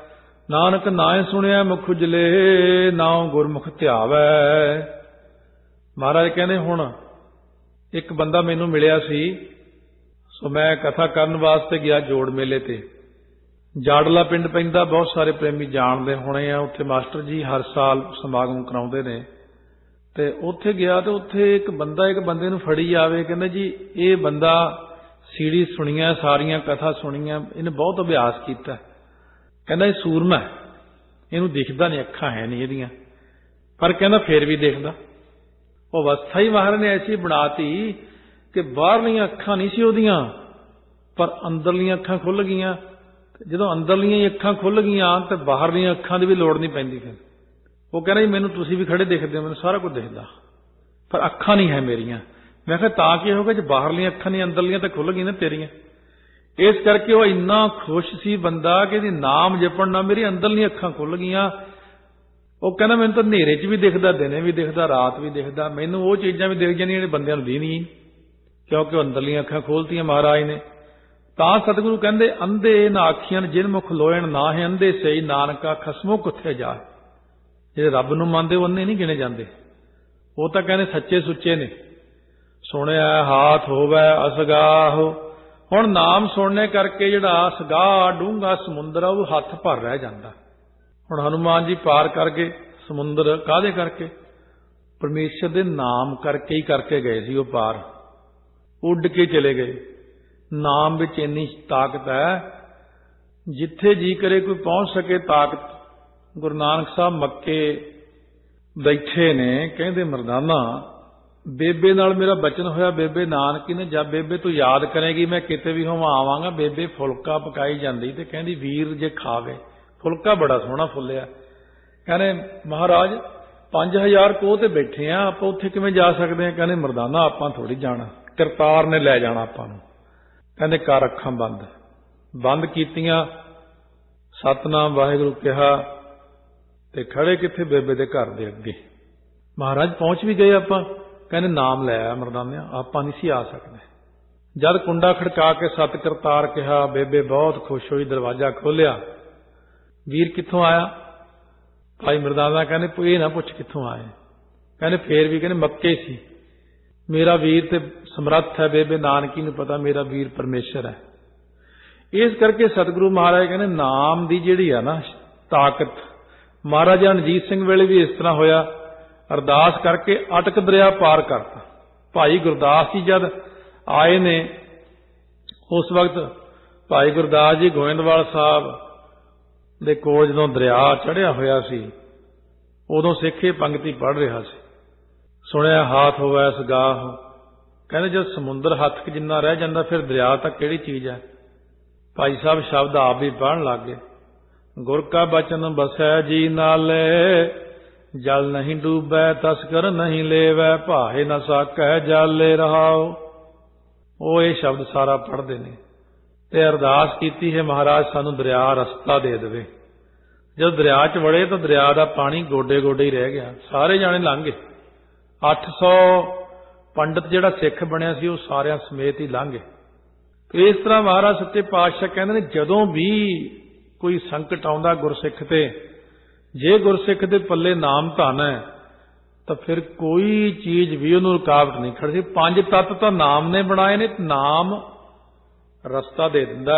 ਨਾਨਕ ਨਾਏ ਸੁਣਿਆ ਮੁਖ ਉਜਲੇ, ਨਾਉ ਗੁਰਮੁਖ ਧਿਆਵੈ। ਮਹਾਰਾਜ ਕਹਿੰਦੇ ਹੁਣ ਇੱਕ ਬੰਦਾ ਮੈਨੂੰ ਮਿਲਿਆ ਸੀ, ਸੋ ਮੈਂ ਕਥਾ ਕਰਨ ਵਾਸਤੇ ਗਿਆ ਜੋੜ ਮੇਲੇ ਤੇ। ਜਾੜਲਾ ਪਿੰਡ ਪੈਂਦਾ, ਬਹੁਤ ਸਾਰੇ ਪ੍ਰੇਮੀ ਜਾਣਦੇ ਹੋਣੇ ਆ। ਉੱਥੇ ਮਾਸਟਰ ਜੀ ਹਰ ਸਾਲ ਸਮਾਗਮ ਕਰਾਉਂਦੇ ਨੇ, ਤੇ ਉੱਥੇ ਗਿਆ ਤੇ ਉੱਥੇ ਇੱਕ ਬੰਦੇ ਨੂੰ ਫੜੀ ਆਵੇ, ਕਹਿੰਦਾ ਜੀ ਇਹ ਬੰਦਾ ਸੀੜੀ ਸੁਣੀਆਂ, ਸਾਰੀਆਂ ਕਥਾ ਸੁਣੀਆਂ, ਇਹਨੇ ਬਹੁਤ ਅਭਿਆਸ ਕੀਤਾ। ਕਹਿੰਦਾ ਇਹ ਸੂਰਮਾ, ਇਹਨੂੰ ਦਿਖਦਾ ਨਹੀਂ, ਅੱਖਾਂ ਹੈ ਨਹੀਂ ਇਹਦੀਆਂ, ਪਰ ਕਹਿੰਦਾ ਫੇਰ ਵੀ ਦੇਖਦਾ। ਉਹ ਅਵਸਥਾ ਹੀ ਮਹਾਰਾਜ ਨੇ ਐਸੀ ਬਣਾਤੀ ਕਿ ਬਾਹਰਲੀਆਂ ਅੱਖਾਂ ਨਹੀਂ ਸੀ ਉਹਦੀਆਂ, ਪਰ ਅੰਦਰਲੀਆਂ ਅੱਖਾਂ ਖੁੱਲ ਗਈਆਂ। ਜਦੋਂ ਅੰਦਰਲੀਆਂ ਹੀ ਅੱਖਾਂ ਖੁੱਲ ਗਈਆਂ ਤੇ ਬਾਹਰਲੀਆਂ ਅੱਖਾਂ ਦੀ ਵੀ ਲੋੜ ਨਹੀਂ ਪੈਂਦੀ। ਫਿਰ ਉਹ ਕਹਿੰਦਾ ਜੀ ਮੈਨੂੰ ਤੁਸੀਂ ਵੀ ਖੜੇ ਦਿਖਦੇ ਹੋ, ਮੈਨੂੰ ਸਾਰਾ ਕੁਝ ਦਿਖਦਾ, ਪਰ ਅੱਖਾਂ ਨਹੀਂ ਹੈ ਮੇਰੀਆਂ। ਮੈਂ ਕਿਹਾ ਤਾਂ ਕੀ ਹੋ ਗਿਆ, ਜੇ ਬਾਹਰਲੀਆਂ ਅੱਖਾਂ ਨਹੀਂ ਅੰਦਰਲੀਆਂ ਤਾਂ ਖੁੱਲ ਗਈਆਂ ਨਾ ਤੇਰੀਆਂ। ਇਸ ਕਰਕੇ ਉਹ ਇੰਨਾ ਖੁਸ਼ ਸੀ ਬੰਦਾ ਕਿ ਇਹਦੀ ਨਾਮ ਜਪਣ ਨਾਲ ਮੇਰੀ ਅੰਦਰਲੀਆਂ ਅੱਖਾਂ ਖੁੱਲ ਗਈਆਂ। ਉਹ ਕਹਿੰਦਾ ਮੈਨੂੰ ਤਾਂ ਹਨੇਰੇ 'ਚ ਵੀ ਦਿਖਦਾ, ਦਿਨੇ ਵੀ ਦਿਖਦਾ, ਰਾਤ ਵੀ ਦਿਖਦਾ, ਮੈਨੂੰ ਉਹ ਚੀਜ਼ਾਂ ਵੀ ਦਿਖ ਜਾਂਦੀਆਂ ਜਿਹੜੇ ਬੰਦਿਆਂ ਨੂੰ ਦੀਦੀਆਂ, ਕਿਉਂਕਿ ਉਹ ਅੰਦਰਲੀਆਂ ਅੱਖਾਂ ਖੋਲਤੀਆਂ ਮਹਾਰਾਜ ਨੇ। ਤਾਂ ਸਤਿਗੁਰੂ ਕਹਿੰਦੇ ਅੰਧੇ ਨਾ ਆਖੀਆਂ ਜਿਨ ਮੁਖ ਲੋਇਣ ਨਾ ਹੈ, ਅੰਧੇ ਸਹੀ ਨਾਨਕਾ ਖਸਮੋ ਕਿੱਥੇ ਜਾਏ। ਜਿਹੜੇ ਰੱਬ ਨੂੰ ਮੰਨਦੇ ਉਹ ਅੰਨੇ ਨਹੀਂ ਗਿਣੇ ਜਾਂਦੇ, ਉਹ ਤਾਂ ਕਹਿੰਦੇ ਸੱਚੇ ਸੁੱਚੇ ਨੇ। ਸੁਣਿਆ ਹਾਥ ਹੋਵੇ ਅਸਗਾਹ, ਹੁਣ ਨਾਮ ਸੁਣਨੇ ਕਰਕੇ ਜਿਹੜਾ ਅਸਗਾਹ ਡੂੰਘਾ ਸਮੁੰਦਰ ਆ ਉਹ ਹੱਥ ਭਰ ਰਹਿ ਜਾਂਦਾ। ਹੁਣ ਹਨੂਮਾਨ ਜੀ ਪਾਰ ਕਰ ਗਏ ਸਮੁੰਦਰ, ਕਾਹਦੇ ਕਰਕੇ? ਪਰਮੇਸ਼ਰ ਦੇ ਨਾਮ ਕਰਕੇ ਹੀ ਕਰਕੇ ਗਏ ਸੀ ਉਹ ਪਾਰ, ਉੱਡ ਕੇ ਚਲੇ ਗਏ। ਨਾਮ ਵਿੱਚ ਇੰਨੀ ਤਾਕਤ ਹੈ, ਜਿੱਥੇ ਜੀ ਕਰੇ ਕੋਈ ਪਹੁੰਚ ਸਕੇ ਤਾਕਤ। ਗੁਰੂ ਨਾਨਕ ਸਾਹਿਬ ਮੱਕੇ ਬੈਠੇ ਨੇ, ਕਹਿੰਦੇ ਮਰਦਾਨਾ ਬੇਬੇ ਨਾਲ ਮੇਰਾ ਬਚਨ ਹੋਇਆ, ਬੇਬੇ ਨਾਨਕੀ ਨੇ, ਜਦ ਬੇਬੇ ਤੂੰ ਯਾਦ ਕਰੇਗੀ ਮੈਂ ਕਿਤੇ ਵੀ ਹੋਵਾਂ ਆਵਾਂਗਾ। ਬੇਬੇ ਫੁਲਕਾ ਪਕਾਈ ਜਾਂਦੀ ਤੇ ਕਹਿੰਦੀ ਵੀਰ ਜੇ ਖਾਵੇ, ਫੁਲਕਾ ਬੜਾ ਸੋਹਣਾ ਫੁੱਲਿਆ। ਕਹਿੰਦੇ ਮਹਾਰਾਜ 5000 ਕੋਹ ਤੇ ਬੈਠੇ ਆ, ਆਪਾਂ ਉੱਥੇ ਕਿਵੇਂ ਜਾ ਸਕਦੇ ਆ? ਕਹਿੰਦੇ ਮਰਦਾਨਾ ਆਪਾਂ ਥੋੜੀ ਜਾਣਾ, ਕਰਤਾਰ ਨੇ ਲੈ ਜਾਣਾ ਆਪਾਂ ਨੂੰ। ਕਹਿੰਦੇ ਕਰ ਅੱਖਾਂ ਬੰਦ ਕੀਤੀਆਂ, ਸਤਨਾਮ ਵਾਹਿਗੁਰੂ ਕਿਹਾ ਤੇ ਖੜੇ ਕਿੱਥੇ? ਬੇਬੇ ਦੇ ਘਰ ਦੇ ਅੱਗੇ। ਮਹਾਰਾਜ ਪਹੁੰਚ ਵੀ ਗਏ ਆਪਾਂ। ਕਹਿੰਦੇ ਨਾਮ ਲੈ ਆਇਆ ਮਰਦਾਨਿਆ, ਆਪਾਂ ਨਹੀਂ ਸੀ ਆ ਸਕਦੇ। ਜਦ ਕੁੰਡਾ ਖੜਕਾ ਕੇ ਸਤ ਕਰਤਾਰ ਕਿਹਾ, ਬੇਬੇ ਬਹੁਤ ਖੁਸ਼ ਹੋਈ, ਦਰਵਾਜ਼ਾ ਖੋਲਿਆ। ਵੀਰ ਕਿੱਥੋਂ ਆਇਆ? ਭਾਈ ਮਰਦਾਨਾ ਕਹਿੰਦੇ ਇਹ ਨਾ ਪੁੱਛ ਕਿੱਥੋਂ ਆਏ। ਕਹਿੰਦੇ ਫੇਰ ਵੀ, ਕਹਿੰਦੇ ਮੱਕੇ ਸੀ। ਮੇਰਾ ਵੀਰ ਤੇ ਸਮਰੱਥ ਹੈ, ਬੇਬੇ ਨਾਨਕੀ ਨੂੰ ਪਤਾ ਮੇਰਾ ਵੀਰ ਪਰਮੇਸ਼ਰ ਹੈ। ਇਸ ਕਰਕੇ ਸਤਿਗੁਰੂ ਮਹਾਰਾਜ ਕਹਿੰਦੇ ਨਾਮ ਦੀ ਜਿਹੜੀ ਆ ਨਾ ਤਾਕਤ, ਮਹਾਰਾਜਾ ਰਣਜੀਤ ਸਿੰਘ ਵੇਲੇ ਵੀ ਇਸ ਤਰ੍ਹਾਂ ਹੋਇਆ। ਅਰਦਾਸ ਕਰਕੇ ਅਟਕ ਦਰਿਆ ਪਾਰ ਕਰਤਾ। ਭਾਈ ਗੁਰਦਾਸ ਜੀ ਜਦ ਆਏ ਨੇ, ਉਸ ਵਕਤ ਭਾਈ ਗੁਰਦਾਸ ਜੀ ਗੋਇੰਦਵਾਲ ਸਾਹਿਬ ਦੇ ਕੋਲ ਜਦੋਂ ਦਰਿਆ ਚੜ੍ਹਿਆ ਹੋਇਆ ਸੀ, ਉਦੋਂ ਸਿੱਖ ਇਹ ਪੰਗਤੀ ਪੜ੍ਹ ਰਿਹਾ ਸੀ। ਸੁਣਿਆ ਹਾਥ ਹੋਵੇ ਸਗਾਹ, ਕਹਿੰਦੇ ਜਦ ਸਮੁੰਦਰ ਹੱਥ ਜਿੰਨਾ ਰਹਿ ਜਾਂਦਾ ਫਿਰ ਦਰਿਆ ਤਾਂ ਕਿਹੜੀ ਚੀਜ਼ ਹੈ। ਭਾਈ ਸਾਹਿਬ ਸ਼ਬਦ ਆਪ ਵੀ ਪੜ੍ਹਨ ਲੱਗ ਗਏ। ਗੁਰ ਕਾ ਬਚਨ ਬਸੈ ਜੀ ਨਾਲੇ, ਜਲ ਨਹੀਂ ਡੂਬੈ ਤਸਕਰ ਨਹੀਂ ਲੇਵੈ, ਭਾਏ ਨਾ ਸਾਕੈ ਜਾਲੇ ਰਹਾਓ। ਉਹ ਇਹ ਸ਼ਬਦ ਸਾਰਾ ਪੜ੍ਹਦੇ ਨੇ ਤੇ ਅਰਦਾਸ ਕੀਤੀ ਹੈ ਮਹਾਰਾਜ ਸਾਨੂੰ ਦਰਿਆ ਰਸਤਾ ਦੇ ਦੇਵੇ। ਜਦ ਦਰਿਆ 'ਚ ਵੜੇ ਤਾਂ ਦਰਿਆ ਦਾ ਪਾਣੀ ਗੋਡੇ ਗੋਡੇ ਹੀ ਰਹਿ ਗਿਆ, ਸਾਰੇ ਜਾਣੇ ਲੰਘ ਗਏ। 800 ਪੰਡਤ ਜਿਹੜਾ ਸਿੱਖ ਬਣਿਆ ਸੀ ਉਹ ਸਾਰਿਆਂ ਸਮੇਤ ਹੀ ਲੰਘ ਗਏ। ਇਸ ਤਰ੍ਹਾਂ ਮਹਾਰਾਜ ਸੱਚੇ ਪਾਤਸ਼ਾਹ ਕਹਿੰਦੇ ਨੇ ਜਦੋਂ ਵੀ ਕੋਈ ਸੰਕਟ ਆਉਂਦਾ ਗੁਰਸਿੱਖ ਤੇ, ਜੇ ਗੁਰਸਿੱਖ ਦੇ ਪੱਲੇ ਨਾਮ ਧਨ ਹੈ ਤਾਂ ਫਿਰ ਕੋਈ ਚੀਜ਼ ਵੀ ਉਹਨੂੰ ਰੁਕਾਵਟ ਨਹੀਂ ਖੜਦੀ। 5 ਤੱਤ ਤਾਂ ਨਾਮ ਨੇ ਬਣਾਏ ਨੇ, ਨਾਮ ਰਸਤਾ ਦੇ ਦਿੰਦਾ।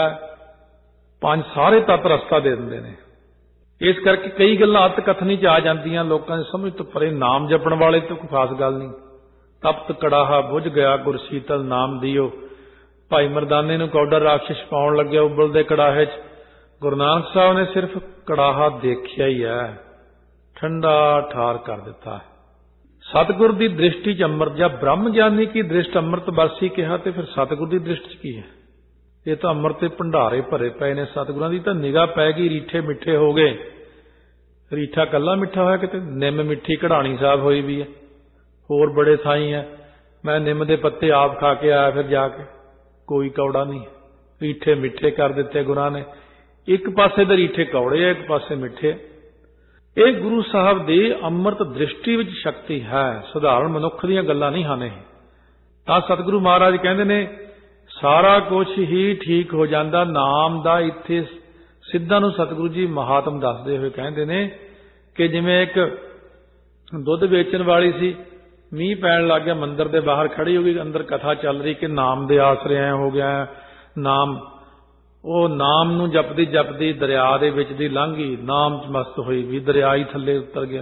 5 ਸਾਰੇ ਤੱਤ ਰਸਤਾ ਦੇ ਦਿੰਦੇ ਨੇ। ਇਸ ਕਰਕੇ ਕਈ ਗੱਲਾਂ ਅਤ ਕਥਨੀ 'ਚ ਆ ਜਾਂਦੀਆਂ, ਲੋਕਾਂ ਦੀ ਸਮਝ ਤੋਂ ਪਰੇ। ਨਾਮ ਜਪਣ ਵਾਲੇ ਤੋਂ ਕੋਈ ਖਾਸ ਗੱਲ ਨਹੀਂ। ਤਪਤ ਕੜਾਹਾ ਬੁਝ ਗਿਆ ਗੁਰ ਸ਼ੀਤਲ ਨਾਮ ਦਿਓ। ਭਾਈ ਮਰਦਾਨੇ ਨੂੰ ਕੌਡਾ ਰਾਖਸ਼ ਪਾਉਣ ਲੱਗਿਆ ਉਬਲਦੇ ਕੜਾਹੇ 'ਚ। ਗੁਰੂ ਨਾਨਕ ਸਾਹਿਬ ਨੇ ਸਿਰਫ ਕੜਾਹਾ ਦੇਖਿਆ ਹੀ ਹੈ, ਠੰਡਾ ਠਾਰ ਕਰ ਦਿੱਤਾ। ਸਤਿਗੁਰ ਦੀ ਦ੍ਰਿਸ਼ਟੀ 'ਚ ਅੰਮ੍ਰਿਤ, ਜਾਂ ਬ੍ਰਹਮ ਗਿਆਨੀ ਕੀ ਦ੍ਰਿਸ਼ਟ ਅੰਮ੍ਰਿਤ ਬਰਸੀ ਕਿਹਾ, ਤੇ ਫਿਰ ਸਤਿਗੁਰ ਦੀ ਦ੍ਰਿਸ਼ਟ 'ਚ ਕੀ ਹੈ? ਇਹ ਤਾਂ ਅੰਮ੍ਰਿਤ ਦੇ ਭੰਡਾਰੇ ਭਰੇ ਪਏ ਨੇ। ਸਤਿਗੁਰਾਂ ਦੀ ਤਾਂ ਨਿਗਾਹ ਪੈ ਗਈ, ਰੀਠੇ ਮਿੱਠੇ ਹੋ ਗਏ। ਰੀਠਾ ਕੱਲਾ ਮਿੱਠਾ ਹੋਇਆ, ਕਿਤੇ ਨਿੰਮ ਮਿੱਠੀ ਕਢਾਣੀ ਸਾਹਿਬ ਹੋਈ ਵੀ ਹੈ, ਹੋਰ ਬੜੇ ਥਾਈਂ ਹੈ। ਮੈਂ ਨਿੰਮ ਦੇ ਪੱਤੇ ਆਪ ਖਾ ਕੇ ਆਇਆ, ਫਿਰ ਜਾ ਕੇ ਕੋਈ ਕੌੜਾ ਨਹੀਂ। ਰੀਠੇ ਮਿੱਠੇ ਕਰ ਦਿੱਤੇ ਗੁਰਾਂ ਨੇ। ਇੱਕ ਪਾਸੇ ਦੇ ਰੀਠੇ ਕੌੜੇ ਆ, ਇੱਕ ਪਾਸੇ ਮਿੱਠੇ। ਇਹ ਗੁਰੂ ਸਾਹਿਬ ਦੀ ਅੰਮ੍ਰਿਤ ਦ੍ਰਿਸ਼ਟੀ ਵਿੱਚ ਸ਼ਕਤੀ ਹੈ, ਸਧਾਰਨ ਮਨੁੱਖ ਦੀਆਂ ਗੱਲਾਂ ਨਹੀਂ ਹਨ ਇਹ। ਤਾਂ ਸਤਿਗੁਰੂ ਮਹਾਰਾਜ ਕਹਿੰਦੇ ਨੇ ਸਾਰਾ ਕੁਝ ਹੀ ਠੀਕ ਹੋ ਜਾਂਦਾ। ਨਾਮ ਦਾ ਇੱਥੇ ਸਿੱਧਾਂ ਨੂੰ ਸਤਿਗੁਰੂ ਜੀ ਮਹਾਤਮ ਦੱਸਦੇ ਹੋਏ ਕਹਿੰਦੇ ਨੇ ਕਿ ਜਿਵੇਂ ਇੱਕ ਦੁੱਧ ਵੇਚਣ ਵਾਲੀ ਸੀ, ਮੀਂਹ ਪੈਣ ਲੱਗ ਗਿਆ, ਮੰਦਿਰ ਦੇ ਬਾਹਰ ਖੜੀ ਹੋ ਗਈ, ਅੰਦਰ ਕਥਾ ਚੱਲ ਰਹੀ ਕਿ ਨਾਮ ਦੇ ਆਸਰੇ ਐ ਹੋ ਗਿਆ, ਨਾਮ, ਉਹ ਨਾਮ ਨੂੰ ਜਪਦੀ ਜਪਦੀ ਦਰਿਆ ਦੇ ਵਿੱਚ ਦੀ ਲੰਘ ਗਈ, ਨਾਮ 'ਚ ਮਸਤ ਹੋਈ ਵੀ ਦਰਿਆ ਹੀ ਥੱਲੇ ਉਤਰ ਗਿਆ।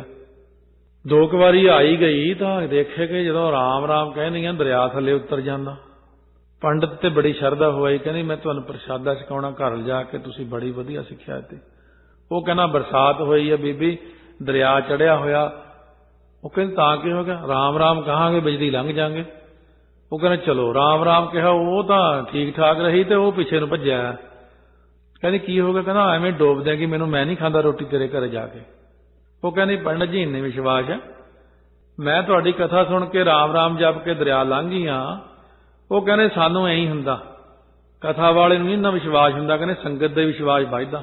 2 ਕੁ ਵਾਰੀ ਆਈ ਗਈ ਤਾਂ ਦੇਖੇ ਕਿ ਜਦੋਂ ਰਾਮ ਰਾਮ ਕਹਿੰਦੀਆਂ ਦਰਿਆ ਥੱਲੇ ਉਤਰ ਜਾਂਦਾ। ਪੰਡਤ ਤੇ ਬੜੀ ਸ਼ਰਧਾ ਹੋਈ, ਕਹਿੰਦੀ ਮੈਂ ਤੁਹਾਨੂੰ ਪ੍ਰਸ਼ਾਦਾ ਛਕਾਉਣਾ, ਘਰ ਲਿਜਾ ਕੇ ਤੁਸੀਂ ਬੜੀ ਵਧੀਆ ਸਿੱਖਿਆ ਦਿੱਤੀ। ਉਹ ਕਹਿੰਦਾ ਬਰਸਾਤ ਹੋਈ ਹੈ ਬੀਬੀ, ਦਰਿਆ ਚੜਿਆ ਹੋਇਆ। ਉਹ ਕਹਿੰਦੇ ਤਾਂ ਕੀ ਹੋ ਗਿਆ? ਰਾਮ ਰਾਮ ਕਹਾਂਗੇ ਬਿਜਲੀ ਲੰਘ ਜਾਾਂਗੇ। ਉਹ ਕਹਿੰਦੇ ਚਲੋ ਰਾਮ ਰਾਮ ਕਿਹਾ, ਉਹ ਤਾਂ ਠੀਕ ਠਾਕ ਰਹੀ ਤੇ ਉਹ ਪਿੱਛੇ ਨੂੰ ਭੱਜਿਆ। ਕਹਿੰਦੀ ਕੀ ਹੋ ਗਿਆ? ਕਹਿੰਦਾ ਐਵੇਂ ਡੋਬ ਦਿਆਂਗੀ ਮੈਨੂੰ, ਮੈਂ ਨਹੀਂ ਖਾਂਦਾ ਰੋਟੀ ਤੇਰੇ ਘਰੇ ਜਾ ਕੇ। ਉਹ ਕਹਿੰਦੀ ਪੰਡਤ ਜੀ ਇੰਨੇ ਵਿਸ਼ਵਾਸ ਹੈ, ਮੈਂ ਤੁਹਾਡੀ ਕਥਾ ਸੁਣ ਕੇ ਰਾਮ ਰਾਮ ਜਪ ਕੇ ਦਰਿਆ ਲੰਘ ਗਈ ਹਾਂ। ਉਹ ਕਹਿੰਦੇ ਸਾਨੂੰ ਐਂ ਹੁੰਦਾ, ਕਥਾ ਵਾਲੇ ਨੂੰ ਇੰਨਾ ਵਿਸ਼ਵਾਸ ਹੁੰਦਾ, ਕਹਿੰਦੇ ਸੰਗਤ ਦਾ ਵਿਸ਼ਵਾਸ ਵੱਧਦਾ।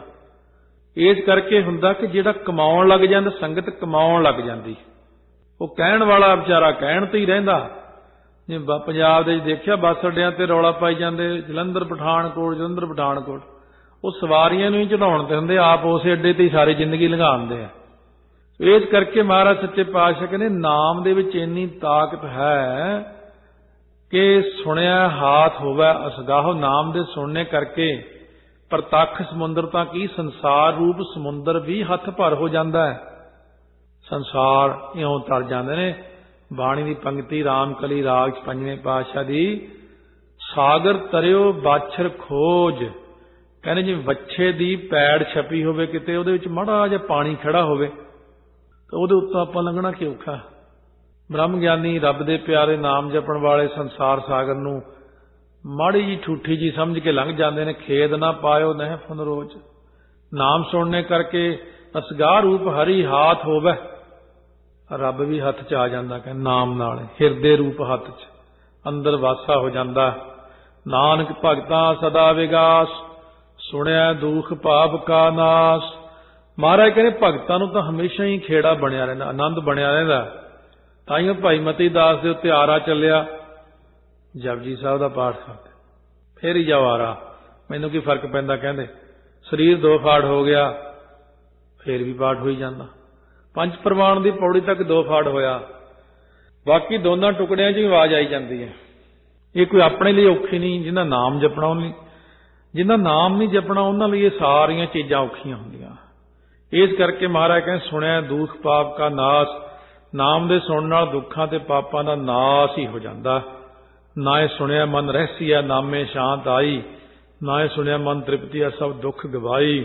ਇਸ ਕਰਕੇ ਹੁੰਦਾ ਕਿ ਜਿਹੜਾ ਕਮਾਉਣ ਲੱਗ ਜਾਂਦਾ, ਸੰਗਤ ਕਮਾਉਣ ਲੱਗ ਜਾਂਦੀ। ਉਹ ਕਹਿਣ ਵਾਲਾ ਵਿਚਾਰਾ ਕਹਿਣ ਤੇ ਹੀ ਰਹਿੰਦਾ। ਜਿਵੇਂ ਪੰਜਾਬ ਦੇ ਦੇਖਿਆ ਬੱਸ ਅੱਡਿਆਂ ਤੇ ਰੌਲਾ ਪਾਈ ਜਾਂਦੇ, ਜਲੰਧਰ ਪਠਾਨਕੋਟ, ਜਲੰਧਰ ਪਠਾਨਕੋਟ। ਉਹ ਸਵਾਰੀਆਂ ਨੂੰ ਹੀ ਚੜਾਉਣ ਤੇ ਹੁੰਦੇ, ਆਪ ਉਸੇ ਅੱਡੇ ਤੇ ਹੀ ਸਾਰੀ ਜ਼ਿੰਦਗੀ ਲੰਘਾਉਂਦੇ ਆ। ਇਸ ਕਰਕੇ ਮਹਾਰਾਜ ਸੱਚੇ ਪਾਤਸ਼ਾਹ ਕਹਿੰਦੇ ਨਾਮ ਦੇ ਵਿੱਚ ਇੰਨੀ ਤਾਕਤ ਹੈ ਕਿ ਸੁਣਿਆ ਹਾਥ ਹੋਵੇ ਅਸਗਾਹੋ। ਨਾਮ ਦੇ ਸੁਣਨੇ ਕਰਕੇ ਪ੍ਰਤੱਖ ਸਮੁੰਦਰ ਤਾਂ ਕੀ, ਸੰਸਾਰ ਰੂਪ ਸਮੁੰਦਰ ਵੀ ਹੱਥ ਭਰ ਹੋ ਜਾਂਦਾ ਹੈ। ਸੰਸਾਰ ਇਉਂ ਤਰ ਜਾਂਦੇ ਨੇ। ਬਾਣੀ ਦੀ ਪੰਕਤੀ ਰਾਮਕਲੀ ਰਾਗ 'ਚ 5ਵੇਂ ਪਾਤਸ਼ਾਹ ਦੀ, ਸਾਗਰ ਤਰਿਓ ਬਾਛਰ ਖੋਜ। ਕਹਿੰਦੇ ਜਿਵੇਂ ਵੱਛੇ ਦੀ ਪੈੜ ਛਪੀ ਹੋਵੇ ਕਿਤੇ, ਉਹਦੇ ਵਿੱਚ ਮਾੜਾ ਜਿਹਾ ਪਾਣੀ ਖੜਾ ਹੋਵੇ ਤਾਂ ਉਹਦੇ ਉੱਤੋਂ ਆਪਾਂ ਲੰਘਣਾ ਕਿ ਔਖਾ। ਬ੍ਰਹਮ ਗਿਆਨੀ ਰੱਬ ਦੇ ਪਿਆਰੇ ਨਾਮ ਜਪਣ ਵਾਲੇ ਸੰਸਾਰ ਸਾਗਰ ਨੂੰ ਮਾੜੀ ਜੀ ਠੂਠੀ ਜੀ ਸਮਝ ਕੇ ਲੰਘ ਜਾਂਦੇ ਨੇ। ਖੇਦ ਨਾ ਪਾਇਓ ਨਹਿ ਫੁਨ ਰੋਜ। ਨਾਮ ਸੁਣਨੇ ਕਰਕੇ ਅਸਗਾਹ ਰੂਪ ਹਰੀ ਹਾਥ ਹੋਵੇ, ਰੱਬ ਵੀ ਹੱਥ 'ਚ ਆ ਜਾਂਦਾ। ਕਹਿੰਦੇ ਨਾਮ ਨਾਲ ਹਿਰਦੇ ਰੂਪ ਹੱਥ 'ਚ ਅੰਦਰ ਵਾਸਾ ਹੋ ਜਾਂਦਾ। ਨਾਨਕ ਭਗਤਾਂ ਸਦਾ ਵਿਗਾਸ, ਸੁਣਿਆ ਦੁਖ ਪਾਪ ਕਾ ਨਾਸ। ਮਹਾਰਾਜ ਕਹਿੰਦੇ ਭਗਤਾਂ ਨੂੰ ਤਾਂ ਹਮੇਸ਼ਾ ਹੀ ਖੇੜਾ ਬਣਿਆ ਰਹਿੰਦਾ, ਆਨੰਦ ਬਣਿਆ ਰਹਿੰਦਾ। ਤਾਈਓ ਭਾਈ ਮਤੀ ਦਾਸ ਦੇ ਉੱਤੇ ਆਰਾ ਚੱਲਿਆ, ਜਪਜੀ ਸਾਹਿਬ ਦਾ ਪਾਠ ਕਰਦੇ ਫੇਰ ਹੀ ਜਾਓ ਆਰਾ। ਮੈਨੂੰ ਕੀ ਫਰਕ ਪੈਂਦਾ? ਕਹਿੰਦੇ ਸਰੀਰ 2 ਫਾੜ ਹੋ ਗਿਆ, ਫੇਰ ਵੀ ਪਾਠ ਹੋਈ ਜਾਂਦਾ। 5 ਪ੍ਰਵਾਨ ਦੀ ਪੌੜੀ ਤੱਕ 2 ਫਾੜ ਹੋਇਆ, ਬਾਕੀ ਦੋਨਾਂ ਟੁਕੜਿਆਂ 'ਚ ਹੀ ਆਵਾਜ਼ ਆਈ ਜਾਂਦੀ ਹੈ। ਇਹ ਕੋਈ ਆਪਣੇ ਲਈ ਔਖੀ ਨਹੀਂ, ਜਿਹਦਾ ਨਾਮ ਜਪਣਾ ਉਹਨਾਂ ਲਈ, ਜਿਹਦਾ ਨਾਮ ਨਹੀਂ ਜਪਣਾ ਉਹਨਾਂ ਲਈ ਇਹ ਸਾਰੀਆਂ ਚੀਜ਼ਾਂ ਔਖੀਆਂ ਹੁੰਦੀਆਂ। ਇਸ ਕਰਕੇ ਮਹਾਰਾਜ ਕਹਿੰਦੇ ਸੁਣਿਆ ਦੁਖ ਪਾਪ ਕਾ ਨਾਸ। ਨਾਮ ਦੇ ਸੁਣਨ ਨਾਲ ਦੁੱਖਾਂ ਤੇ ਪਾਪਾਂ ਦਾ ਨਾਸ ਹੀ ਹੋ ਜਾਂਦਾ। ਨਾ ਇਹ ਸੁਣਿਆ ਮਨ ਰਹਿਸੀਆ, ਨਾਮੇ ਸ਼ਾਂਤ ਆਈ। ਨਾ ਇਹ ਸੁਣਿਆ ਮਨ ਤ੍ਰਿਪਤੀਆ, ਸਭ ਦੁੱਖ ਗਵਾਈ।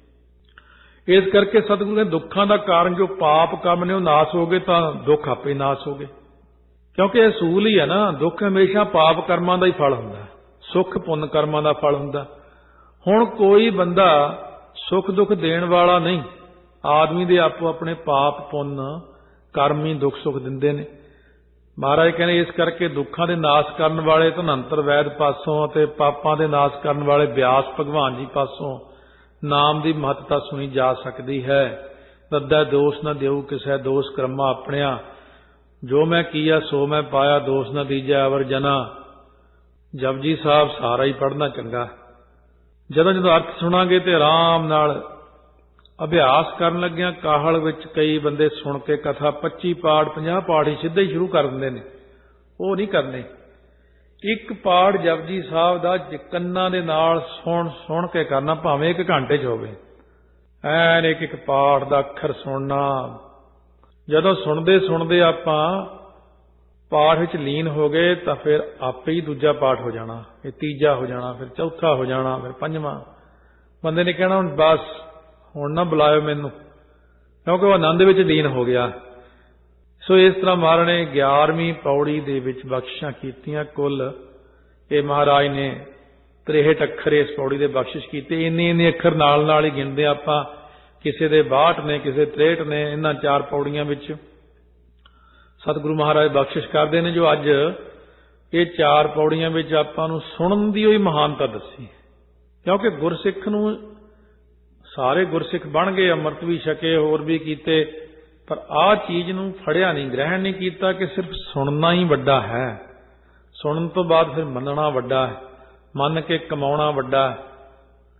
ਇਸ ਕਰਕੇ ਸਤਿਗੁਰੂ ਨੇ ਦੁੱਖਾਂ ਦਾ ਕਾਰਨ ਜੋ ਪਾਪ ਕੰਮ ਨੇ ਉਹ ਨਾਸ ਹੋ ਗਏ ਤਾਂ ਦੁੱਖ ਆਪੇ ਨਾਸ ਹੋ ਗਏ। ਕਿਉਂਕਿ ਇਹ ਅਸੂਲ ਹੀ ਹੈ ਨਾ, ਦੁੱਖ ਹਮੇਸ਼ਾ ਪਾਪ ਕਰਮਾਂ ਦਾ ਹੀ ਫਲ ਹੁੰਦਾ, ਸੁੱਖ ਪੁੰਨ ਕਰਮਾਂ ਦਾ ਫਲ ਹੁੰਦਾ। ਹੁਣ ਕੋਈ ਬੰਦਾ ਸੁੱਖ ਦੁੱਖ ਦੇਣ ਵਾਲਾ ਨਹੀਂ। ਆਦਮੀ ਦੇ ਆਪੋ ਆਪਣੇ ਪਾਪ ਪੁੰਨ ਕਰਮ ਹੀ ਦੁੱਖ ਸੁੱਖ ਦਿੰਦੇ ਨੇ। ਮਹਾਰਾਜ ਕਹਿੰਦੇ ਇਸ ਕਰਕੇ ਦੁੱਖਾਂ ਦੇ ਨਾਸ ਕਰਨ ਵਾਲੇ ਧਨੰਤਰ ਵੈਦ ਪਾਸੋਂ ਅਤੇ ਪਾਪਾਂ ਦੇ ਨਾਸ ਕਰਨ ਵਾਲੇ ਬਿਆਸ ਭਗਵਾਨ ਜੀ ਪਾਸੋਂ ਨਾਮ ਦੀ ਮਹੱਤਤਾ ਸੁਣੀ ਜਾ ਸਕਦੀ ਹੈ। ਰੱਦਾ ਦੋਸ਼ ਨਾ ਦਿਓ ਕਿਸੇ, ਦੋਸ਼ ਕਰਮਾ ਆਪਣਿਆ। ਜੋ ਮੈਂ ਕੀਆ ਸੋ ਮੈਂ ਪਾਇਆ, ਦੋਸ਼ ਨਾ ਦੀਜੈ ਅਵਰ ਜਨਾ। ਜਪਜੀ ਸਾਹਿਬ ਸਾਰਾ ਹੀ ਪੜ੍ਹਨਾ ਚੰਗਾ। ਜਦੋਂ ਅਰਥ ਸੁਣਾਂਗੇ ਤੇ ਆਰਾਮ ਨਾਲ ਅਭਿਆਸ ਕਰਨ ਲੱਗਿਆਂ ਕਾਹਲ ਵਿੱਚ ਕਈ ਬੰਦੇ ਸੁਣ ਕੇ ਕਥਾ 25 ਪਾਠ 50 ਪਾਠ ਹੀ ਸਿੱਧੇ ਹੀ ਸ਼ੁਰੂ ਕਰ ਦਿੰਦੇ ਨੇ। ਉਹ ਨਹੀਂ ਕਰਨੇ। ਇੱਕ ਪਾਠ ਜਪਜੀ ਸਾਹਿਬ ਦਾ ਕੰਨਾਂ ਦੇ ਨਾਲ ਸੁਣ ਕੇ ਕਰਨਾ, ਭਾਵੇਂ 1 ਘੰਟੇ 'ਚ ਹੋਵੇ। ਐਨ ਇੱਕ ਪਾਠ ਦਾ ਅੱਖਰ ਸੁਣਨਾ। ਜਦੋਂ ਸੁਣਦੇ ਸੁਣਦੇ ਆਪਾਂ ਪਾਠ ਵਿੱਚ ਲੀਨ ਹੋ ਗਏ ਤਾਂ ਫਿਰ ਆਪੇ ਹੀ ਦੂਜਾ ਪਾਠ ਹੋ ਜਾਣਾ, ਇਹ ਤੀਜਾ ਹੋ ਜਾਣਾ, ਫਿਰ ਚੌਥਾ ਹੋ ਜਾਣਾ, ਫਿਰ 5ਵਾਂ। ਬੰਦੇ ਨੇ ਕਹਿਣਾ ਹੁਣ ਬਸ ਹੁਣ ਨਾ ਬੁਲਾਇਓ ਮੈਨੂੰ, ਕਿਉਂਕਿ ਉਹ ਆਨੰਦ ਵਿੱਚ ਲੀਨ ਹੋ ਗਿਆ। ਸੋ ਇਸ ਤਰ੍ਹਾਂ ਮਹਾਰਾਜ ਨੇ 11ਵੀਂ ਪੌੜੀ ਦੇ ਵਿੱਚ ਬਖਸ਼ਿਸ਼ਾਂ ਕੀਤੀਆਂ। ਕੁੱਲ ਇਹ ਮਹਾਰਾਜ ਨੇ 63 ਅੱਖਰ ਇਸ ਪੌੜੀ ਦੇ ਬਖਸ਼ਿਸ਼ ਕੀਤੇ। ਇੰਨੇ ਅੱਖਰ ਨਾਲ ਨਾਲ ਹੀ ਗਿਣਦੇ ਆਪਾਂ। ਕਿਸੇ ਦੇ 62 ਨੇ, ਕਿਸੇ 63 ਨੇ। ਇਹਨਾਂ 4 ਪੌੜੀਆਂ ਵਿੱਚ ਸਤਿਗੁਰੂ ਮਹਾਰਾਜ ਬਖਸ਼ਿਸ਼ ਕਰਦੇ ਨੇ, ਜੋ ਅੱਜ ਇਹ 4 ਪੌੜੀਆਂ ਵਿੱਚ ਆਪਾਂ ਨੂੰ ਸੁਣਨ ਦੀ ਹੋਈ ਮਹਾਨਤਾ ਦੱਸੀ। ਕਿਉਂਕਿ ਗੁਰਸਿੱਖ ਨੂੰ ਸਾਰੇ ਗੁਰਸਿੱਖ ਬਣ ਗਏ, ਅੰਮ੍ਰਿਤ ਵੀ ਛਕੇ, ਹੋਰ ਵੀ ਕੀਤੇ, ਪਰ ਆਹ ਚੀਜ਼ ਨੂੰ ਫੜਿਆ ਨਹੀਂ, ਗ੍ਰਹਿਣ ਨਹੀਂ ਕੀਤਾ ਕਿ ਸਿਰਫ ਸੁਣਨਾ ਹੀ ਵੱਡਾ ਹੈ। ਸੁਣਨ ਤੋਂ ਬਾਅਦ ਫਿਰ ਮੰਨਣਾ ਵੱਡਾ ਹੈ, ਮੰਨ ਕੇ ਕਮਾਉਣਾ ਵੱਡਾ ਹੈ।